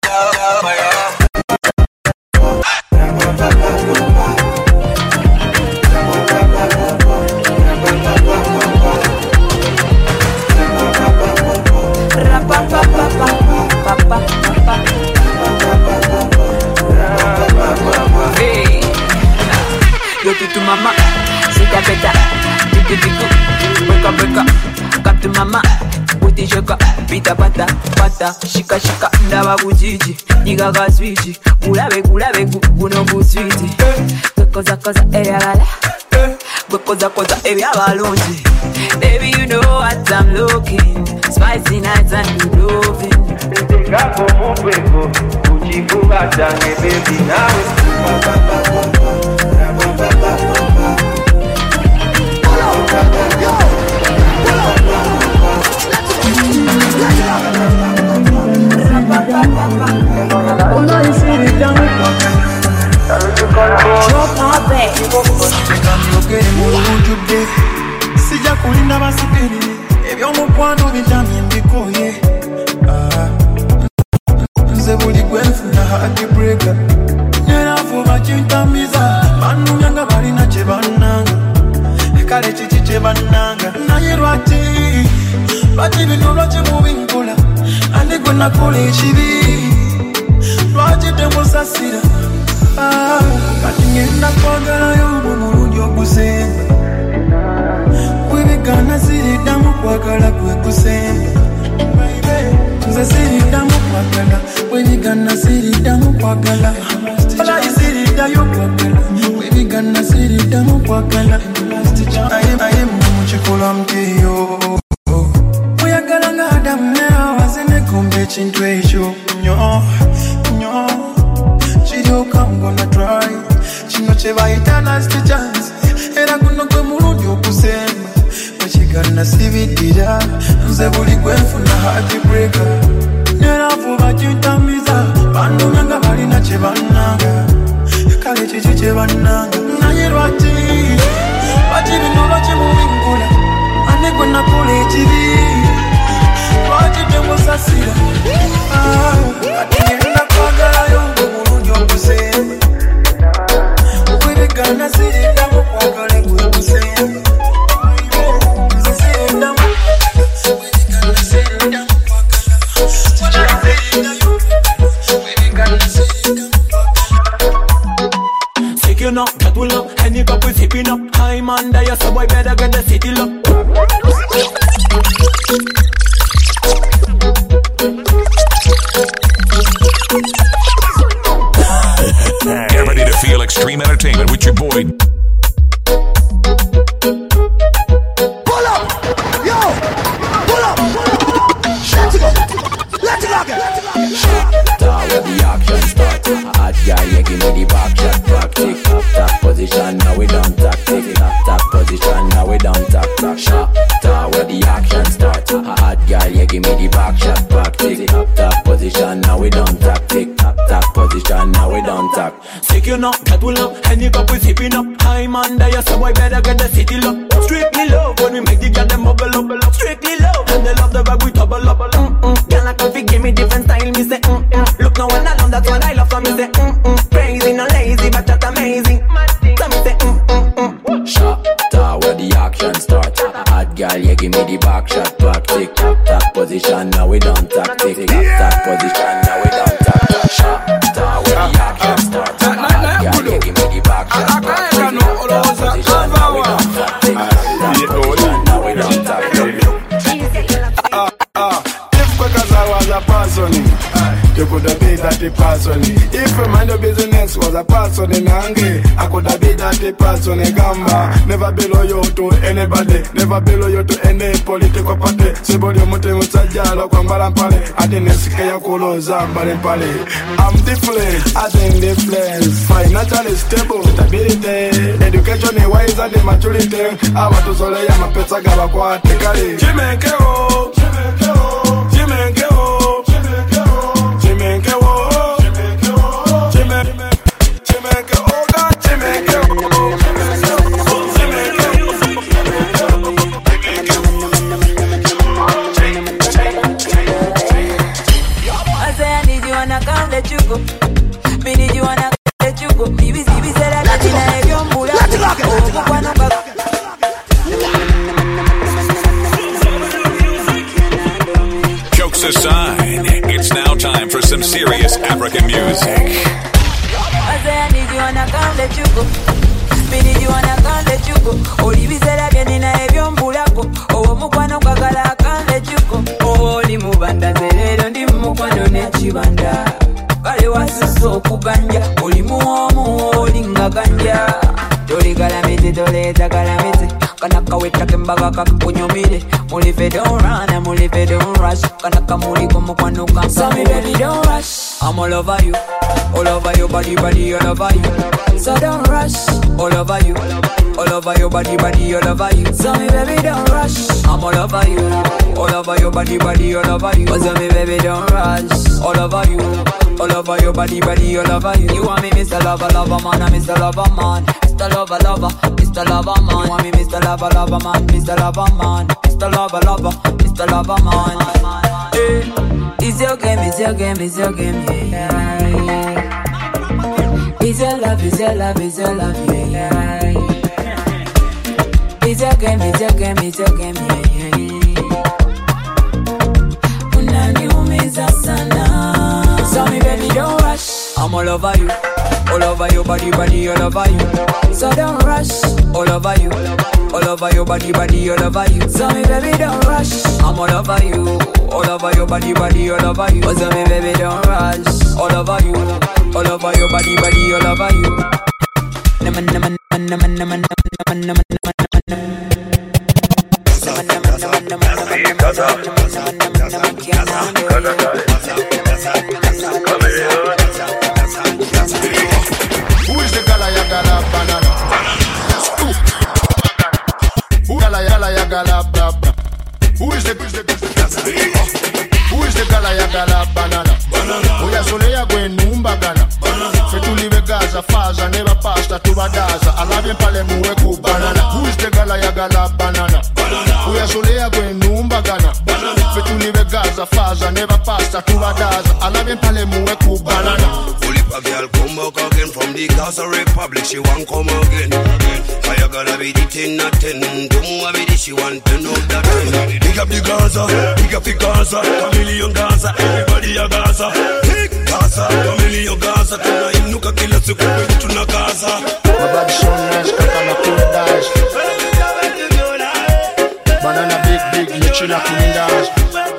[SPEAKER 2] Hey, yo to to mama, sit a beta, tiku tiku, wake up wake up, come to mama. Shaka, pita pata, pata, shika shika, ndaba bujiji, niga ga switch, gulabe gulabe guno bu switch. Koza koza eyala, koza koza eyabalonji. Baby, you know what I'm looking, spicy nights and you loving.
[SPEAKER 19] Tenga como fuego, uchifuga tange baby now.
[SPEAKER 10] Sija kulinda basikiri ebyomukwano bitamye mbikoye nze buli gwenfuna heartbreaker nyerafu bakintambiza banunyanga balina kye bannanga ekale kiki kye bannanga naye lwaki lwaki bino lwaki mubinkola andi gwe nakola ekibi lwaki temusasira kati ngenda kwagalayo mu mulundi ogusemba webigana siriddamu kwagala gwe gusemba nze siriddamu kwagala webigana siriddamu kwagala olayi siriddayo kwagala webigana siriddamu kwagala naye mukikola mutiyo oyagala nga adamu neawaze nekomba ekintu ekyo nyo nyo kyebayita last chance era guno gwe mulundi okusemba ekigana sibidira nze buli gwenfuna heartbreaka neravu bakintambiza banduga nga balina kyebannanga kale kiki kyebannanga naye lwaki lwaki bino bakimubingula ane gwe nakola ekibi lwaki temusasira kati ngenda kwagalayo gwe bulungi okusemba okwebigana sirindamu kwagale gwe okusemba nze sirindamu okwebigana sirindamu kwagala sirindayo okwebigana sirindamu
[SPEAKER 6] Sick up, that will up, any cup we sipping up. I'm under your so boy better get the city lock.
[SPEAKER 1] Get ready to feel extreme entertainment with your boy.
[SPEAKER 12] Pull up! Yo! Pull up! Let's go! Let's go again!
[SPEAKER 9] Start where the action start. Hot guy, yeah, give me the back shot. Back tick, top, top position, now we done tactic. Top, top position, now we done tap, tap, shot. Start where the action start. Hot guy, yeah, give me the back shot. Back tick, top, top position, now we done tactic. Top, top position, now we done tap.
[SPEAKER 6] Sick you know, that will up, any cup we sipping up. I'm under your so boy better get the city lock. Strictly love when we make the girl them bubble up. Strictly love and they love the vibe we double up. Mm-mm. Girl, I can fi give me different style, me say mm-mm. Look now when I love that's what I love, so me say mm-mm. Crazy, not lazy, but that's amazing. So me say mm-mm-mm.
[SPEAKER 9] Shot, start where the action start. Hot girl, yeah, give me the back shot. Back tick, top, top position, now we done tactic. Top, top position, now we done tap, tap, shot. Start where the action start. Hot girl, yeah, give me the back shot. Back tick, top, top position, now we done tactic. Top position, now we done tactic.
[SPEAKER 10] Ah, ah, if because I was a person, you could have been that person. If you mind your business was a person in angry, I could have been that person in gamba. Never be loyal to anybody, never be loyal to any political party. Sebody mute musajalo kwa mbalampale, adenesike ya kuloza mbalampale. I'm different, I think different. Financially stable, stability, education is wise and maturity. I want to sole ya mapesa gaba kwa tekali. Chimekeo, chimekeo, chimekeo.
[SPEAKER 1] Jokes aside, it's now time for some serious African music.
[SPEAKER 2] I say I need you and I can't let you go. Me need you and I can't let you go. Oli bisera byenina ebyombulako. Owo mukwano kwagala I can't let you go. Oli mubanda zerero ndi mukwano n'ekibanda. Kale wasusa okuganja. Oli muwomu oli nga ganja. Toli galamiti toleeta galamiti. Kanaka weta kembaga kakunyumire. Mulife don't run, mulife don't rush. Kanaka muliko mukwano kanka. So me baby don't rush. I'm all over you, all over your body, body, all over you. So don't rush, all over you, all over your body, body, all over you. So me baby don't rush. I'm all over you, all over your body, body, all over you. So me baby don't rush, all over you, all over your body, body, all over you. You want me Mister Lover, Lover Man, I'm Mister Lover Man, Mister Lover, Lover, Mister Lover Man. You want me Mister Lover, Lover Man, Mister Lover Man, Mister Lover, Lover, Mister Lover Man. Hey, it's your game, it's your game, it's your game, yeah, yeah. It's your love, it's your love, it's your love, yeah, yeah. It's your game, it's your game, it's your game, yeah, yeah. Unaniumiza sana. So me baby don't rush. I'm all over you, all over your body, body, all over you. So don't rush, all over you, all over your body, body, all over you. So me baby don't rush. I'm all over you, all over your body, body, all over you. So me baby don't rush, all over you, all over your body, body, all over you. Naman naman naman naman naman naman naman naman.
[SPEAKER 10] Who is the gala ya gala
[SPEAKER 3] Who is the who is the Who is the gala ya gala banana? Oya solea gwe numba gana. Fetulive Gaza faza never pasta to badaza. Alave pale muwe ku banana. Who is the gala ya gala banana? Oya solea gwe numba gana. Fetulive Gaza faza never pasta to badaza. Alave pale muwe ku banana.
[SPEAKER 20] A girl come back again from the Gaza Republic, she want come again. I gotta be the ten not ten, don't want be the she want to know that ten. Big up the Gaza, big up the Gaza, chameleon Gaza, everybody a Gaza. Gaza, chameleon Gaza, tuna inuka kila siku kwetu na Gaza.
[SPEAKER 3] My body so nice, kakana cool dice. Banana big big, lechina kunindas.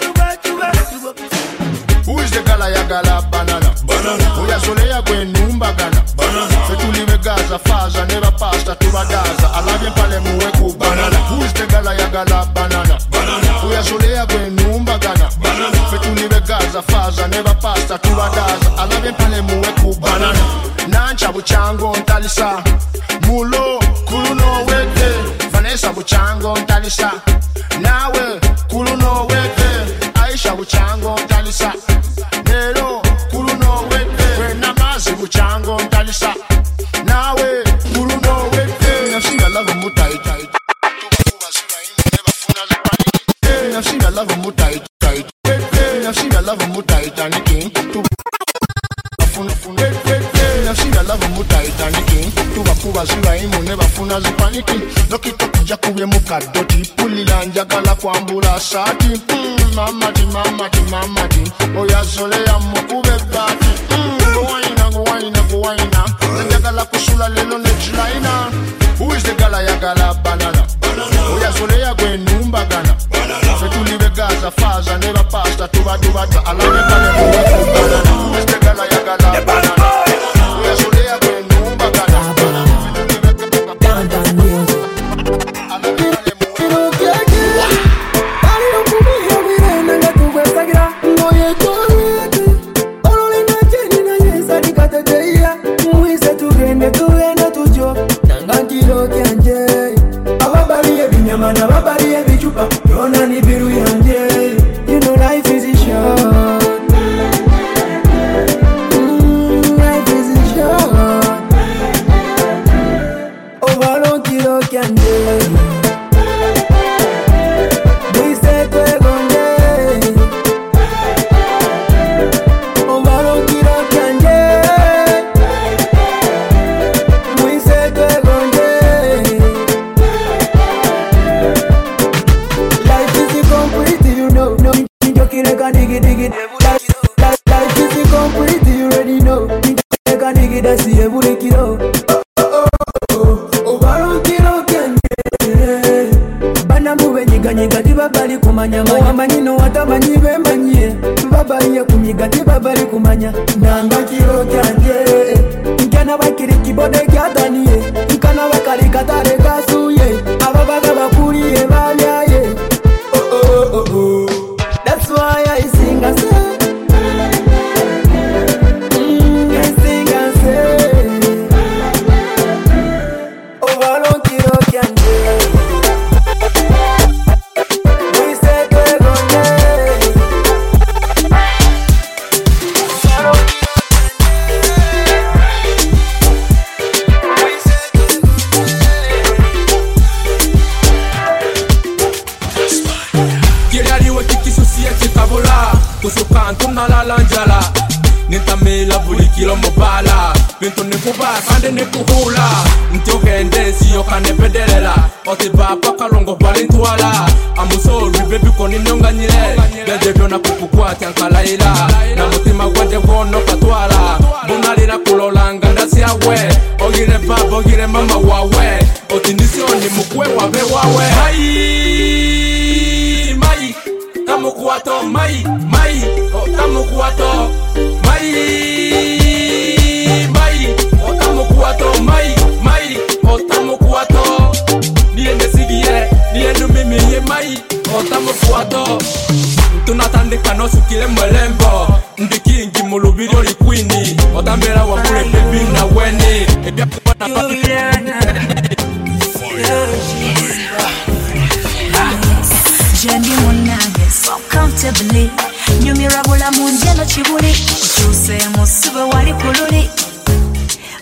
[SPEAKER 3] Who is the gala ya gala banana? Oya solea kwe numba gana. Fetulive Gaza faza never pasta to badaza. Alave pale muwe ku banana. Who is the gala ya gala banana? Oya solea kwe numba gana. Fetulive Gaza faza never pasta to badaza. Alave pale muwe ku banana. Nancha buchango ntalisa. Mulo kulu no weke. Vanessa buchango ntalisa. Nawe kulu no weke. Aisha buchango ntalisa. Nero kulu no weke. Namazi buchango ntalisa. Nawe kulu no weke. Nafsina love mutai tai. Nafsina love mutai tai. Nafsina love mutai taniki. Nafsina love mutai taniki. Tuba kuba ziba imu neba funa zipaniki. Dokito kija kuwe mukadoti. Pulila njagala kwambula sati. Mama di mama di mama di. Oya zole ya mukube bati. Go waina go waina go waina. Njagala kusula lelo nechilaina. Who is the gala ya gala banana? Oya zole ya gwe numba gana. Fetulive Gaza faza never pasta tuba tuba ta. Alave pale muwe kubanana. Who is the gala ya gala banana? Oya zole ya gwe numba gana.
[SPEAKER 9] Down down music.
[SPEAKER 2] You know life is short. Mm, life is short. Over long kilo candle. We say to gonde. Over long kilo candle. We say to gonde. Life is complete, you know. No, you can't dig it, dig it. Life, life is complete, you already know. You can't dig it, that's the every kilo. Oh oh oh oh, oh, kilo kenge. Bana muwe nyiga nyiga tiba bali kumanya manya. Manyino wata manyibe manyie. Babali ya kumiga tiba bali kumanya. Nanga kilo kenge. Nkana wakiri kibode kya daniye. Nkana wakari katare kasuye. Ababaga bakuriye balyaye. Oh oh oh oh. That's why I sing and say. Mm, I sing and say. Over long kilo kenge. We say to gonde.
[SPEAKER 13] Kirariwe kikisusia kitabola. Kusukantu na la lanjala. Nitamela bulikilo mobala. Bintu nikuba kande nikuhula. Ntogende siyo kane pedelela. Otiba pakalongo balintwala. I'm sorry baby koni nyonga nyile. Gede dona kupukua tiankala ila. Na mutima wende wono katwala. Bunalira kulolanga ndasi yawe. Ogire baba ogire mama wawe. Otinisio mukwe wabe wawe. Hai mai tamu kuato mai mai o tamu kuato mai mai o tamu kuato mai mai o tamu kuato niende sigie niende mimi ye mai o tamu kuato tunatandika no sukile mwelembo ndikingi mulubiro likwini otambera wa kule baby na weni ebya kupata
[SPEAKER 17] Jenny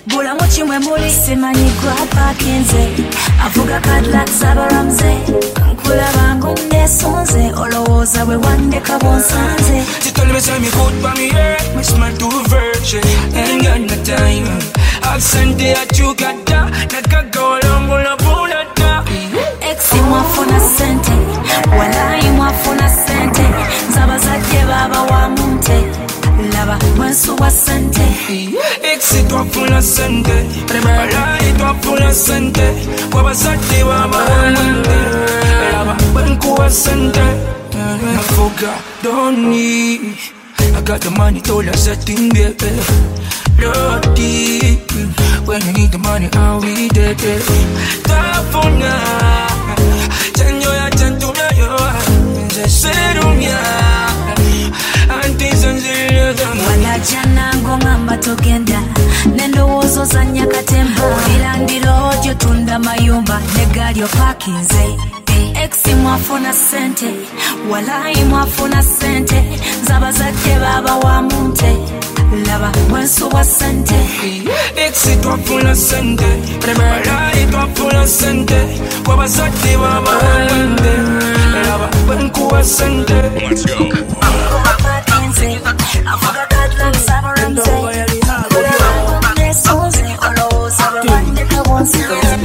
[SPEAKER 17] bula muchimwe muli simanyi gwapakinze avuga Cadillac z'abaramze nkulaba ngo ndesonze olowooza bwe wandeka bonsanze
[SPEAKER 13] She told me say me good for me head, me smell to a virgin. Ain't got no time. I've sent it at you got that. Nakago longo la bulata.
[SPEAKER 17] Exi mwafuna sente, walai mwafuna sente. Zaba zake baba wa munte, laba mwensu wa sente.
[SPEAKER 13] Exi twafuna sente, walai twafuna sente. Waba zake baba wa munte, laba mwenku wa sente. I forgot, don't need. I got the money, told her setting baby. Lordy, when you need the money, I'll be there. Tafuna, chanyo ya chantunya yo, serunya. Auntie sanzile dama.
[SPEAKER 17] Wala jana ngoma togenda, nendo wozo za nyakatemba. Ilandilo jo tunda mayumba, negalyo pakinze. Exi mwafuna sente, walai mwafuna sente. Zaba zake baba wa munte, laba mwensu wa sente.
[SPEAKER 13] Exi twafuna sente, walai twafuna sente. Waba zake baba wa munte, laba mwenku wa sente. Let's go.
[SPEAKER 17] Avuga Cadillac z'abaramze nkulaba ndesonze olowooza bwe wandeka bonsanze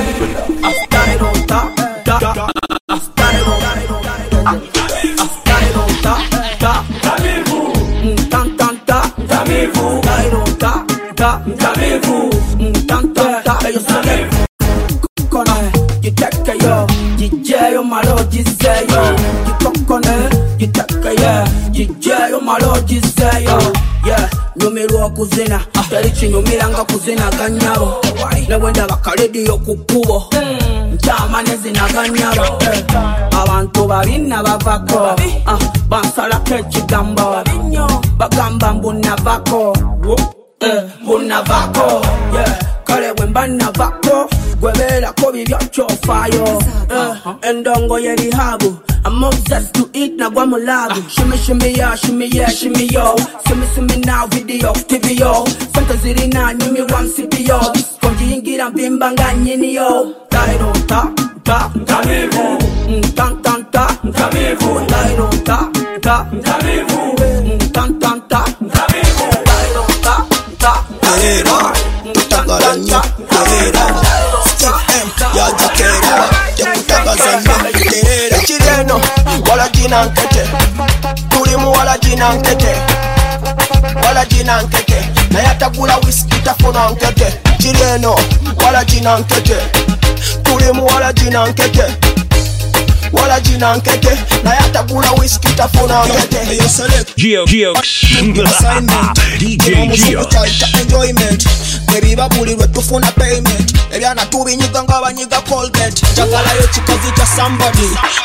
[SPEAKER 21] nyumirwa kuzina teri nyumiranga kuzina ganyabo newenda bakalediyo kukubo nchama nezina ganyabo abantu babina bavako bansalako ekigambo bagamba mbunavako mbunavako kale bwemba navako gwebeerako bibyo kyofayo endongo yerihabu I'm obsessed to eat, na gwa mulabu. Shimmy, shimmy, yeah, shimmy, yeah, shimmy, yo. Shimmy, shimmy, now, video, T V, yo. Fantasy, na, nyumi, one C P, yo. Konji, ingira, bimbanga, nyini, yo. Tairo, ta, ta, tamivu. Tan, tan, ta, tamivu. Tairo, ta, ta, tamivu. Tan, tan, ta, tamivu. Tairo, ta, ta,
[SPEAKER 22] Terera, tutaganya, terera. Step M, ya jikera. Yakutaga zambe, terera.
[SPEAKER 12] Chileno, wala jina nkete. Tulimu wala jina nkete. Wala jina nkete. Na yatakula whisky tafuna nkete. Chileno, wala jina nkete. Tulimu wala jina nkete. Wala jina nkete. Na yatakula whisky tafuna nkete.
[SPEAKER 1] Geo, Geo, D J Geo.
[SPEAKER 22] Enjoyment. Baby babulirwe tufuna payment. Ebyana tubinyiga ngabanyiga Colgate. Jagala yo chikozi cha somebody.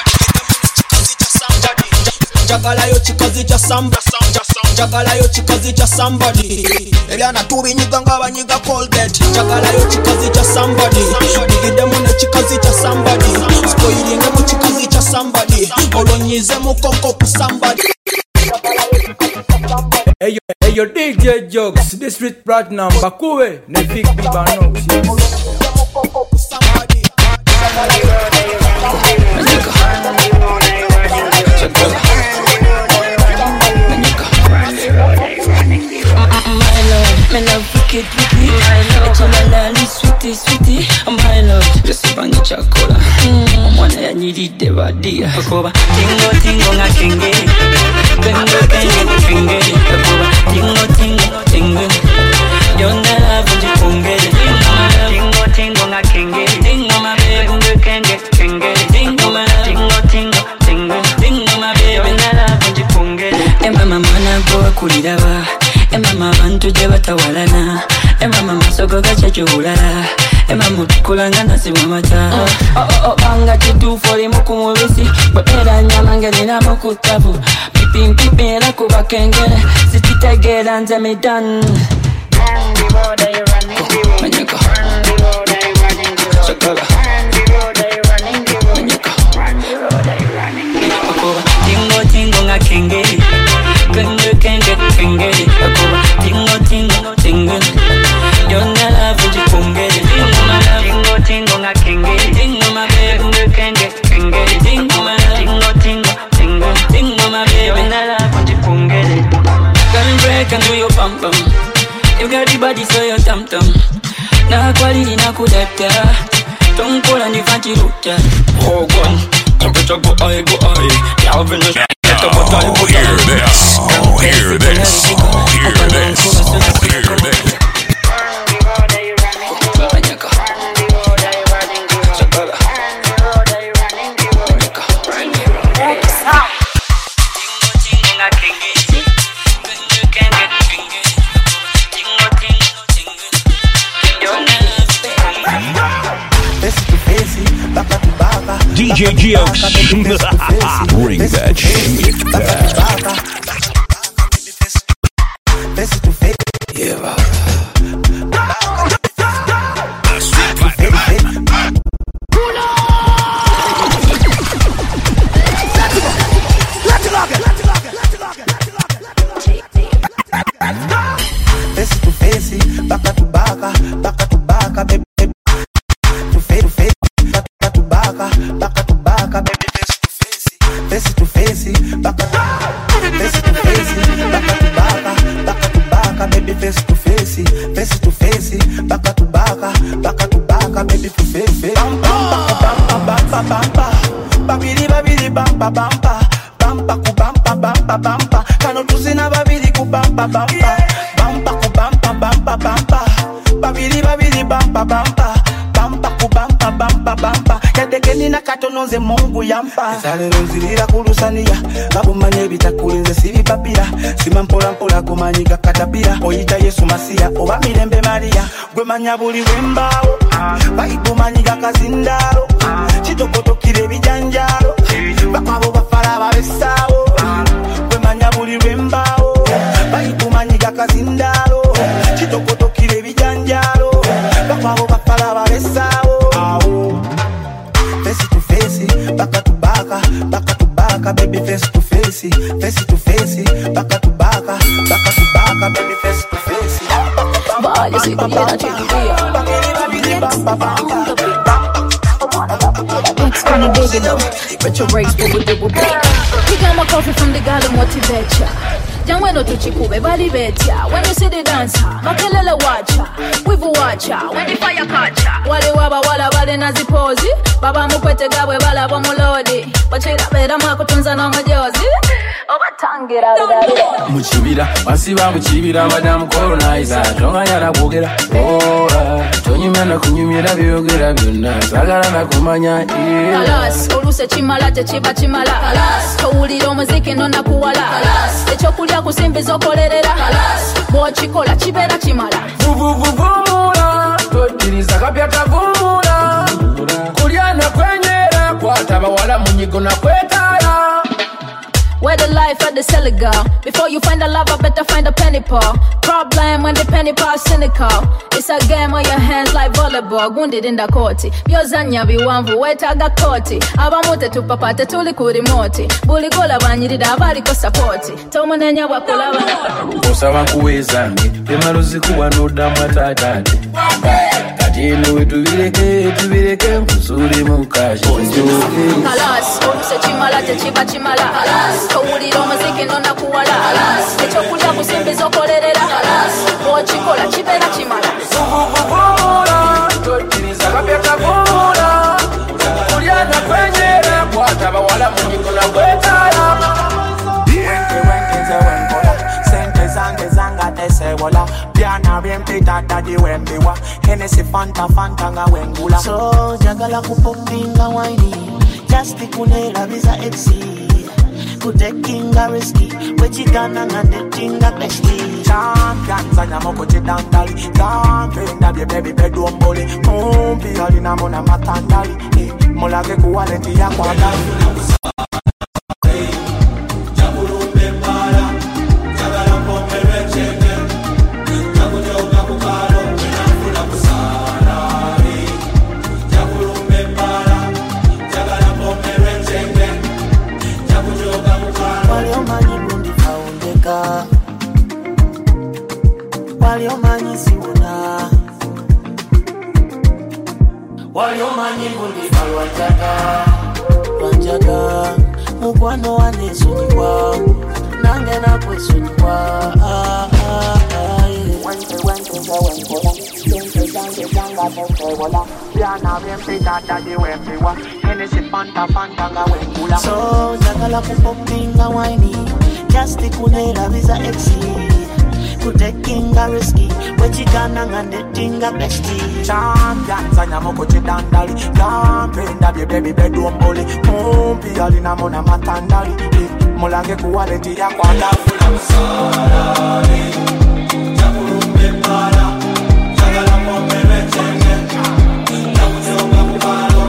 [SPEAKER 22] Jagala yo chikozi cha somebody. Jagala yo chikozi cha somebody. Ebyana tubinyiga ngabanyiga Colgate. Jagala yo chikozi cha somebody. Digide mu chikozi cha somebody. Spoiling mu chikozi cha somebody. Olonyize mu koko ku somebody.
[SPEAKER 7] Hey yo, hey yo, D J Jokes, this with Platinum, Bakuwe, Nevik Bibanox,
[SPEAKER 14] My love, my love, wicked, wicked. Echilala, sweetie, sweetie. My love, jesibanye chakola. Mwana ya nyiride badia. Akoba, tingo, tingo, nga kenge. Kenge, kenge, kenge. Akoba, tingo, tingo, tingo. Yona la vunji kunge. Tingo, tingo, nga kenge. Tingo, ma baby, kenge, kenge. Tingo, ma tingo, tingo, tingo. Tingo, ma baby, yona la vunji kunge. Emma mama na goa kuliraba. Emma abantu je batawalana. Emma mama soko gacha chulala. Emma mutukulanga nasi mamata. Oh oh oh banga chitu fori mukumulisi. Botera nyama ngeli na mukutabu. Pipi pipi la kuba kengele. Sichitegera nze me done. Randy road are you running the road? Manyaka. Randy road are you running the road? Chakala. Randy road are you running the road? Manyaka. Randy road are you running the road? Akoba tingo tingo nga kenge. Kenge kenge kenge. Akoba tingo tingo tingo. Yona la Na kwali na kudata Tonkola ni vantiruta Oh God Temperature go high, go high Y'all been a
[SPEAKER 1] Oh, hear this. Oh, hear this. Oh, hear this. Oh, hear this. D J Geox, bring that shit back.
[SPEAKER 9] Face to face, yeah. Face to face, baka to baka, baka to baka, baby. To face to face, baka to baka, baka to baka, baby. Face to face, baka to face to face, baka to baka, baka to baka, baby. Face to face, face to face, baka to baka, baka to baka, baby. To face, bam bam bam bam bam bam bam, babidi babidi bam bam bam bam, bam bam bam bam bam bam bam, kano tuzina babidi ku bam bam bam bam. Bampa bampa bampa, babidi babidi bampa bampa, bampa ku bampa bampa bampa. Yadekeni na katononze Mungu yampa. Sale rozilira kulusania, babumanye bitakulinze sibi papira. Sima mpola mpola kumanyiga katapira. Oyita Yesu Masia, oba mirembe Maria. Gwe manya buli wembao, baibu manyiga kazindaro. Chitokoto kire bijanjaro, bakwabo bafala babesao. Gwe manya buli wembao, baibu manyiga kazindaro. Chitokoto kire bijanjaro, bakwabo bafala babesao. Face to face, baka to baka, baka to baka, baby. Face to face, face to face, baka to baka, baka to baka, baby. Face to face.
[SPEAKER 15] Boy, you see the energy It's kinda big enough, but your race will double big. We got my coffee from the garden, motivate ya. Jangweno tuchikube bali betya. When you see the dancer, makelele wacha, wivu wacha, when the fire catcha. Wale waba wala bale nazipozi, baba mukwete gabwe bala bomulodi. Bachira bera makutunza na majozi. Obatangira dada.
[SPEAKER 4] Muchibira, basiba muchibira madam colonizer. Tonga yara bogera. Oh, tonyumena kunyumira byogera byonna. Sagala na kumanya.
[SPEAKER 15] Alas, oluse chimala te chiba chimala. Alas, towulira omuziki nona kuwala. Alas, echokulya kusimbiza okolerera. Alas, bw'okikola kibeera kimala.
[SPEAKER 4] Vuvuvuvumula, totiriza kapya kavumula. Kulya na kwenyera, kwata bawala munyigo na kwetala.
[SPEAKER 15] Where the life at the cellar girl. Before you find a lover, better find a penny paw. Problem when the penny paw cynical. It's a game on your hands like volleyball. Wounded in the court. Byozanya biwanvu wetaga koti. Abamute tupapate tuli ku remote. Buli gola banyirira abali ko support. Tomunenya wakola bana.
[SPEAKER 4] Osaba kuweza ni emaruzi kuwa noda mwatatati. Katino wetu bireke tubireke kusuri mukashi.
[SPEAKER 15] Kalas, oluse chimala te chiba chimala. Alas, towulira omuziki nona kuwala. Alas, echokulya kusimbiza okolerera. Alas, bw'okikola kibeera kimala.
[SPEAKER 4] Vuvuvuvumula, totiriza kapya kavumula. Kulya na kwenyera, kwata bawala munyigo na kwetala.
[SPEAKER 22] Wenke wenke ze wenkola, sente zange zanga dese wola. Piana riempi dada di wembiwa, Hennessy fanta fanta nga wengula.
[SPEAKER 9] So jagala kupopinga waini, just kunela visa exi. Kutekinga risky, wechigana ngandetinga besti.
[SPEAKER 22] Champions anya moko chidandali, Kampenda bie baby bedroom bully. Mumpi alina mona matandali, Mulage kuwaleti ya kwa dali.
[SPEAKER 9] Waliomanyi siwona, waliomanyi gundi balwajaga, wajaga, mukwano wanesuniwa, nange nakwesuniwa.
[SPEAKER 22] Wenke wenke ze wenkola,
[SPEAKER 21] Gente change changa tete bola. Piana bien pita daddy when me wa. Hennessy Fanta Fanta nga when kula.
[SPEAKER 5] So jagala kupopinga whiny. Just kunela visa exi. Kutekinga risky. Wechigana ngande tinga bestie.
[SPEAKER 21] Champions anya moko chidandali. Kampenda bie baby bedroom bully. Mumpi alina mona matandali. Mulange quality ya kwanda fula msalali. Jakulumbe para. Jagala mombe mechenge. Jakuchoga mpalo.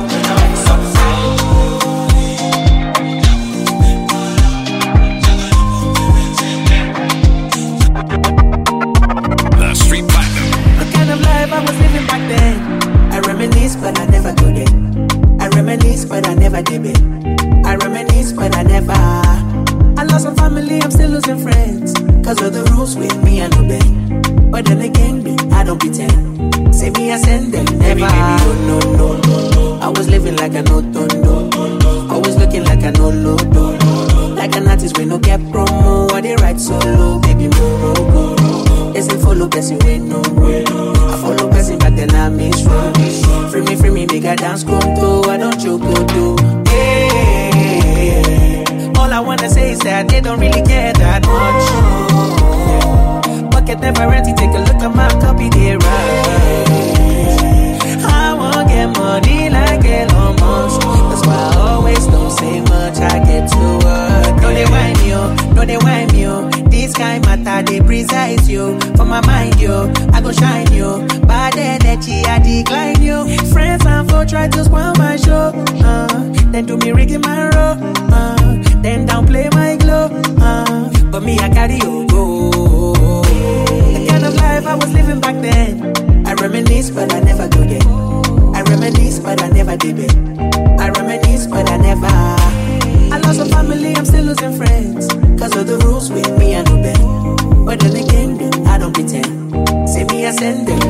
[SPEAKER 1] The Street Platinum.
[SPEAKER 21] The kind of life I was living back then. I reminisce but I never go there. I reminisce but I never did it. I reminisce but I never. I lost some family, I'm still losing friends. Cause of the rules with me and obey. But then again, me, I don't pretend. Say me, I send them, never. No, no, no, no, no. I was living like a no, no, no. Always looking like a no, no, no. Like an artist with no get promo. Or they write solo, baby, no, no, no. Listen, follow person, wait, no, no. I follow person, but then I miss road. Free me, free me, make a dance conto. I don't joke, go do. All I wanna say is that they don't really care that much. Bucket never empty, take a look at my copy, they right. I won't get money like Elon Musk. That's why I always don't say much, I get to work. No, they whine you, no, they whine you. This guy matter, they precise you. For my mind, you, I go shine you. Bad energy, I decline you. Friends and foe try to spoil my show. Uh, then do me rigging my rope. Uh, Then downplay my glow, uh, but me I carry your go. The kind of life I was living back then. I reminisce but I never go there. I reminisce but I never did it. I reminisce but I never. I lost a family, I'm still losing friends. Cause of the rules with me and obey. But then again, I don't pretend. Say me I send them,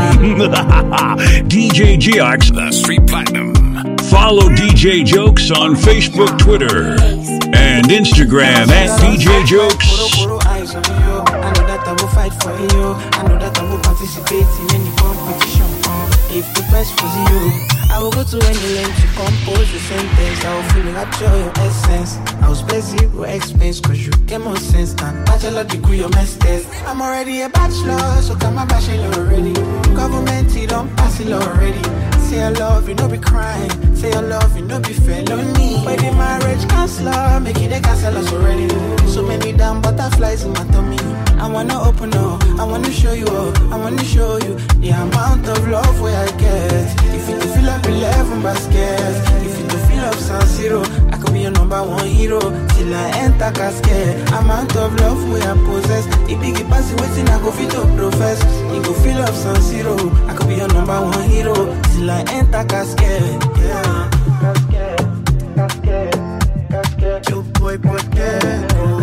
[SPEAKER 21] never.
[SPEAKER 1] D J Geox, the Street Platinum. Follow D J Jokes on Facebook, Twitter, and Instagram at D J Jokes.
[SPEAKER 21] I know that I will fight for you. I know that I will participate in any competition. If the best was you, I will go to any length to compose the sentence. I will fully capture your essence. I will busy with expense cause you get more sense than bachelor degree or masters. I'm already a bachelor, so come my bachelor already. Government, you don't pass it already. Say I love you, no be crying. Say I love you, no be felony. But the marriage counselor, make it a cancel us already. So many damn butterflies in my tummy. I wanna open up, I wanna show you up, I wanna show you the amount of love where I get. If you feel like eleven baskets, if you feel up San Siro, I could be your number one hero till I enter casket. Amount of love where I possess. The biggie passy waiting, I go fit to profess. You go feel up San Siro, I could be your number one hero till I enter casket. Yeah, casket, casket, casket. Your boy potato.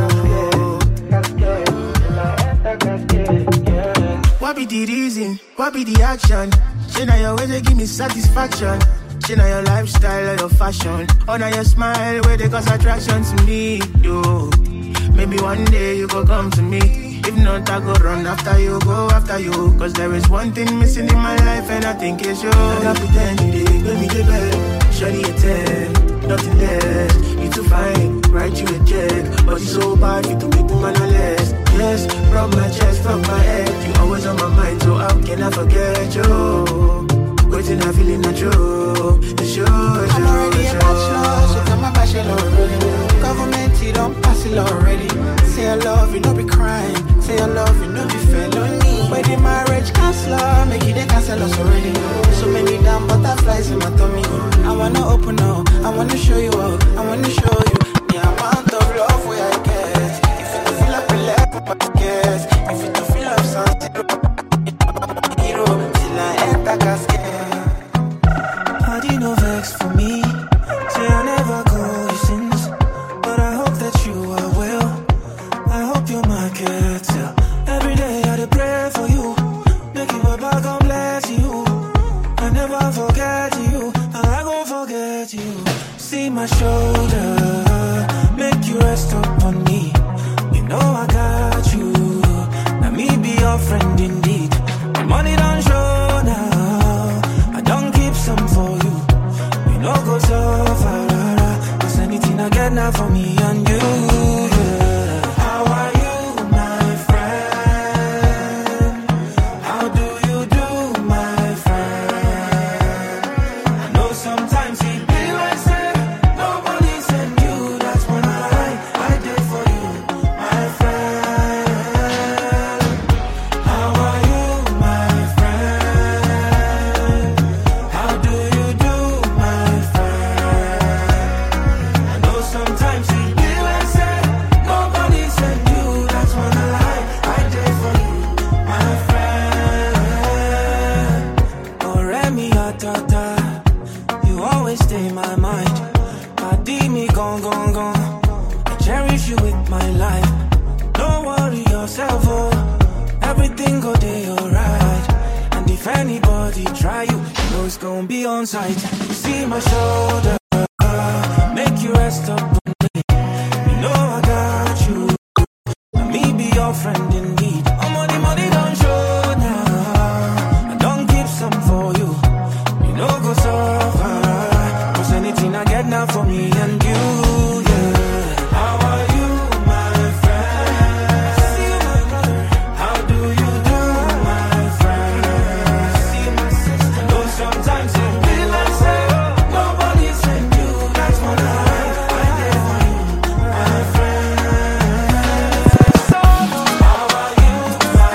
[SPEAKER 21] Casket, till I enter casket. Yeah. What be the reason? What be the action? Say now your way they give me satisfaction. Say now your lifestyle or your fashion. Or now your smile where they cause attraction to me. Yo, maybe one day you go come to me. If not, I go run after you, go after you. Cause there is one thing missing in my life and I think it's you. I don't pretend you did, give me the bed. Shorty a ten, nothing less. You too fine, write you a check. But it's so bad you to make the man a less. Yes, rub my chest, rub my head. You always on my mind, so how can I forget you? Waiting, I feeling not true. It's you, it's I'm already a bachelor, so come a bachelor already. Government, you don't pass it already. Say I love you, no be crying. Say I love you, no be felony. But the marriage counselor, make it a cancel us already. So many damn butterflies in my tummy. I wanna open up, I wanna show you up, I wanna show you the amount of love where I get. If you feel like we left, I guess. If you feel like something, hero till I enter casket. Body no vex for me. Say I never call you sins, but I hope that you are well. I hope you're my character. Every day I dey pray for you. Make you a bag and bless you. I never forget you, and I gon' forget you. See my shoulder, make you rest upon me. You know I got you. Now me be your friend indeed. The money don't show.
[SPEAKER 11] now for me and you. Yeah. How are you, my friend? How do you do, my friend? I know sometimes it be like say nobody send you. That's when I I did for you, my friend. How are you, my friend? How do you do, my friend? I know sometimes it be like say nobody send you. That's when I I did for you, my friend. Oh, Remy, Atata, you always stay in my mind. Padi me gone, gone, gone. I cherish you with my life. Don't worry yourself, oh. Everything go day alright. And if anybody try you, you know it's gonna be on sight. You see my shoulder, make you rest up on me. You know I got you. Let me be your friend in need. I'm money, money don't show now. I don't keep some for you. You know go suffer. Cause anything I get now for me and you, yeah. How are you, my friend? See my brother. How do you do, my friend? See my sister. I know sometimes it be like say nobody send you. That's what I I did for you, my friend. So how are you, my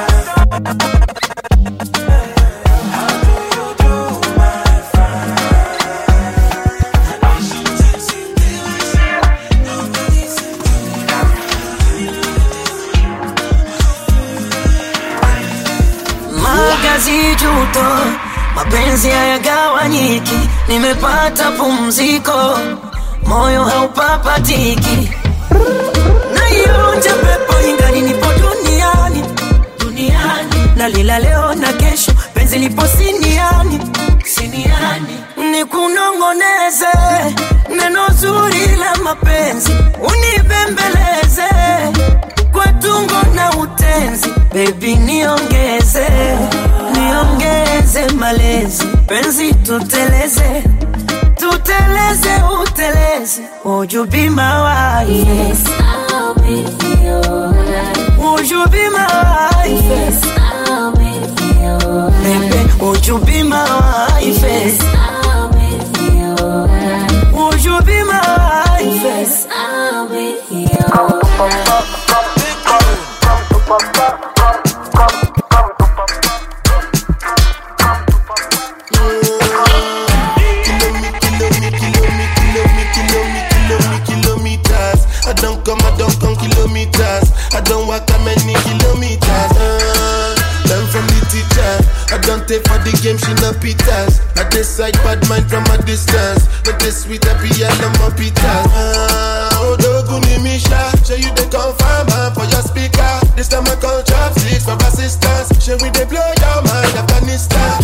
[SPEAKER 11] How do you do, my friend? I know sometimes it be like say nobody send you.
[SPEAKER 16] Magazi juto, mapenzi hayagawanyiki, nimepata pumziko, moyo haupapatiki. Naionja pepo ingali nipo duniani, duniani. Nalila leo na kesho, penzi lipo siniani, siniani. Nikunongoneze, neno zuri la mapenzi, unibembeleze kwa tungo na utenzi. Baby niongeze, niongeze malezi, penzi tuteleze, tuteleze uteleze. Would you be my wife?
[SPEAKER 15] Yes, I'll be your wife.
[SPEAKER 16] Would you be my wife?
[SPEAKER 15] Yes, I'll be your wife.
[SPEAKER 16] Baby, would you be my wife?
[SPEAKER 15] Yes, I'll be your wife.
[SPEAKER 16] Would you be my wife?
[SPEAKER 15] Yes, I'll be your wife.
[SPEAKER 10] Kilometers, I don't come, I don't come kilometers. I don't walk that many kilometers. Uh, learn from the teacher. I don't take for the game, she no pitas. I decide bad mind from a distance. But this sweet happy, I love my pitas. Uh, oh, Doguni Misha, show you the confirm for your speaker. This time I call chopsticks for assistance. Show we they blow your mind, Afghanistan.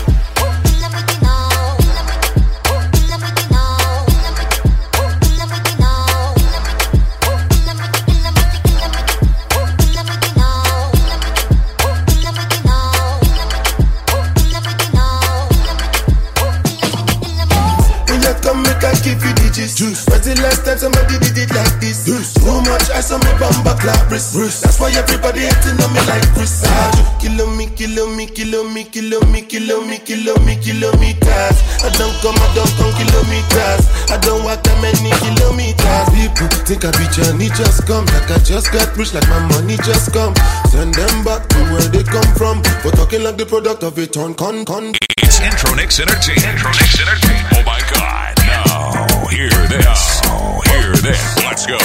[SPEAKER 10] Juice. When's the last time somebody did it like this? Juice. Too much ice on me bumper clap wrist. That's why everybody hating on me like Chris. Kilo me, kilo me, kilo me, kilo me, kilo me, kilo me, kilometers. I don't come, I don't come kilometers. I don't walk that many kilometers. People think I be Johnny just come. Like I just got rich, like my money just come. Send them back to where they come from. For talking like the product of a ton con con.
[SPEAKER 1] It's Intronix Entertainment. Intronix Entertainment. Oh my God. Now, hear this. Oh, hear this. Let's go.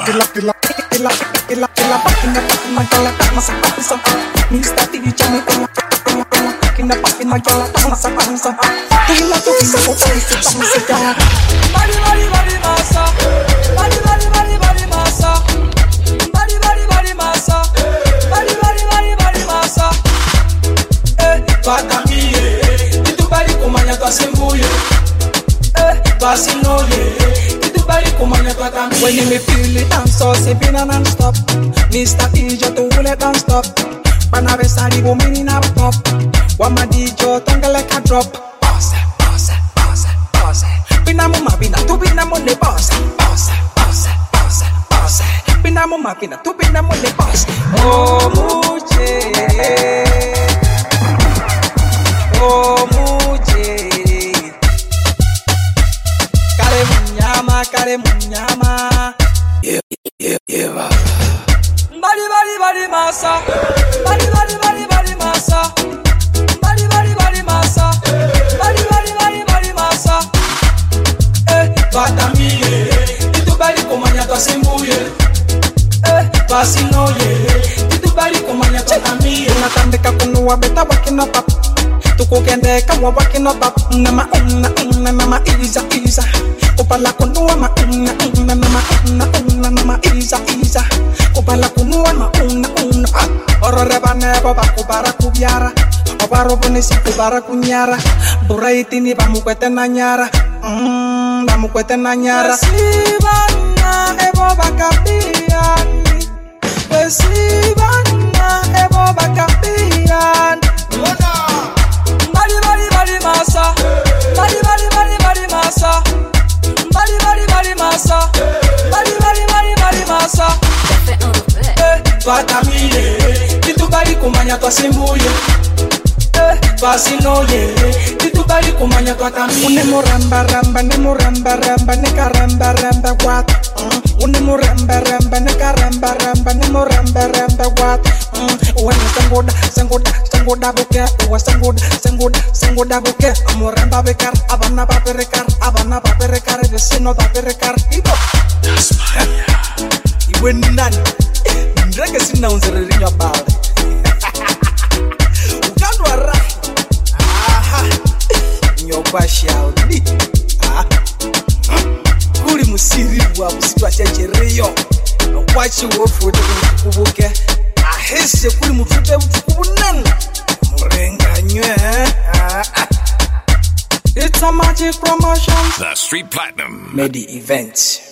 [SPEAKER 21] Mister T V channel, in the back in my girl, I'm a sapansa. He like to be so fancy, fancy girl. Body, body, body, massa. Body, body, body, body, massa. Body, body, body, massa. Body, body, body, body, massa. Eh, pata mie, tu body kumanya kwa sembuye. Eh, basi noye, tu body kumanya kwa tamie. When you me feel it, I'm so sipping and non-stop. Mister T J, tu let don't stop. Panavesari bomini na top. Wama D J tongue like a drop. Pause, pause, pause, pause. Bina mama bina tu bina money pause, pause, pause,
[SPEAKER 8] boss. Pina mo makina, tu pina mo le boss. Oh muche, oh muche. Kare munyama, kare munyama. Yeah, yeah, yeah, baba. Bari bari bari masa, bari bari bari bari masa, bari bari bari masa, bari bari bari bari masa. Eh, batamiye, itu bari komanya twasimbuye. Eh, twasinoye, itu bari komanya twatamiye. Natandika kunuwa beta wakina pap, tukukendeka wa wakina pap. Nama una una nama iza iza, kupala kunuwa ma una una nama una una nama iza iza. Kupala kunuwa ma una una. Orore banebo bakubara kubyara, obaro bonesi kubara kunyara. Buraiti ni bamukwete na nyara, mm, bamukwete na nyara. Besibana ebo bakapiani, besibana ebo bakapiani. Bari bari bari masa, bari bari bari bari masa, bari bari bari masa, bari bari bari bari masa. Eh, twatamile, titubali kumanya twasimbuye. Eh, twasinoye, titubali kumanya twatamile. Une muramba ramba, ne muramba ramba, ne karamba ramba what? Une muramba ramba, ne karamba ramba, ne muramba ramba what? Uwana sangoda, sangoda, sangoda buke, uwa sangoda, sangoda, sangoda buke. Amuramba bekar, abana baberekar, abana baberekar, vecino baberekar. Ibo. Tasmania. Iwe nani? Ndrege sina unzererinyo about Ukandwa ra Aha Nyobasha udi Aha Kuri musiri wa musitwa chechereyo Wachi wofu kubuke Ahese kuri mutute utukubunene Murenga nywe It's a magic promotion
[SPEAKER 1] The Street Platinum
[SPEAKER 8] Medi Events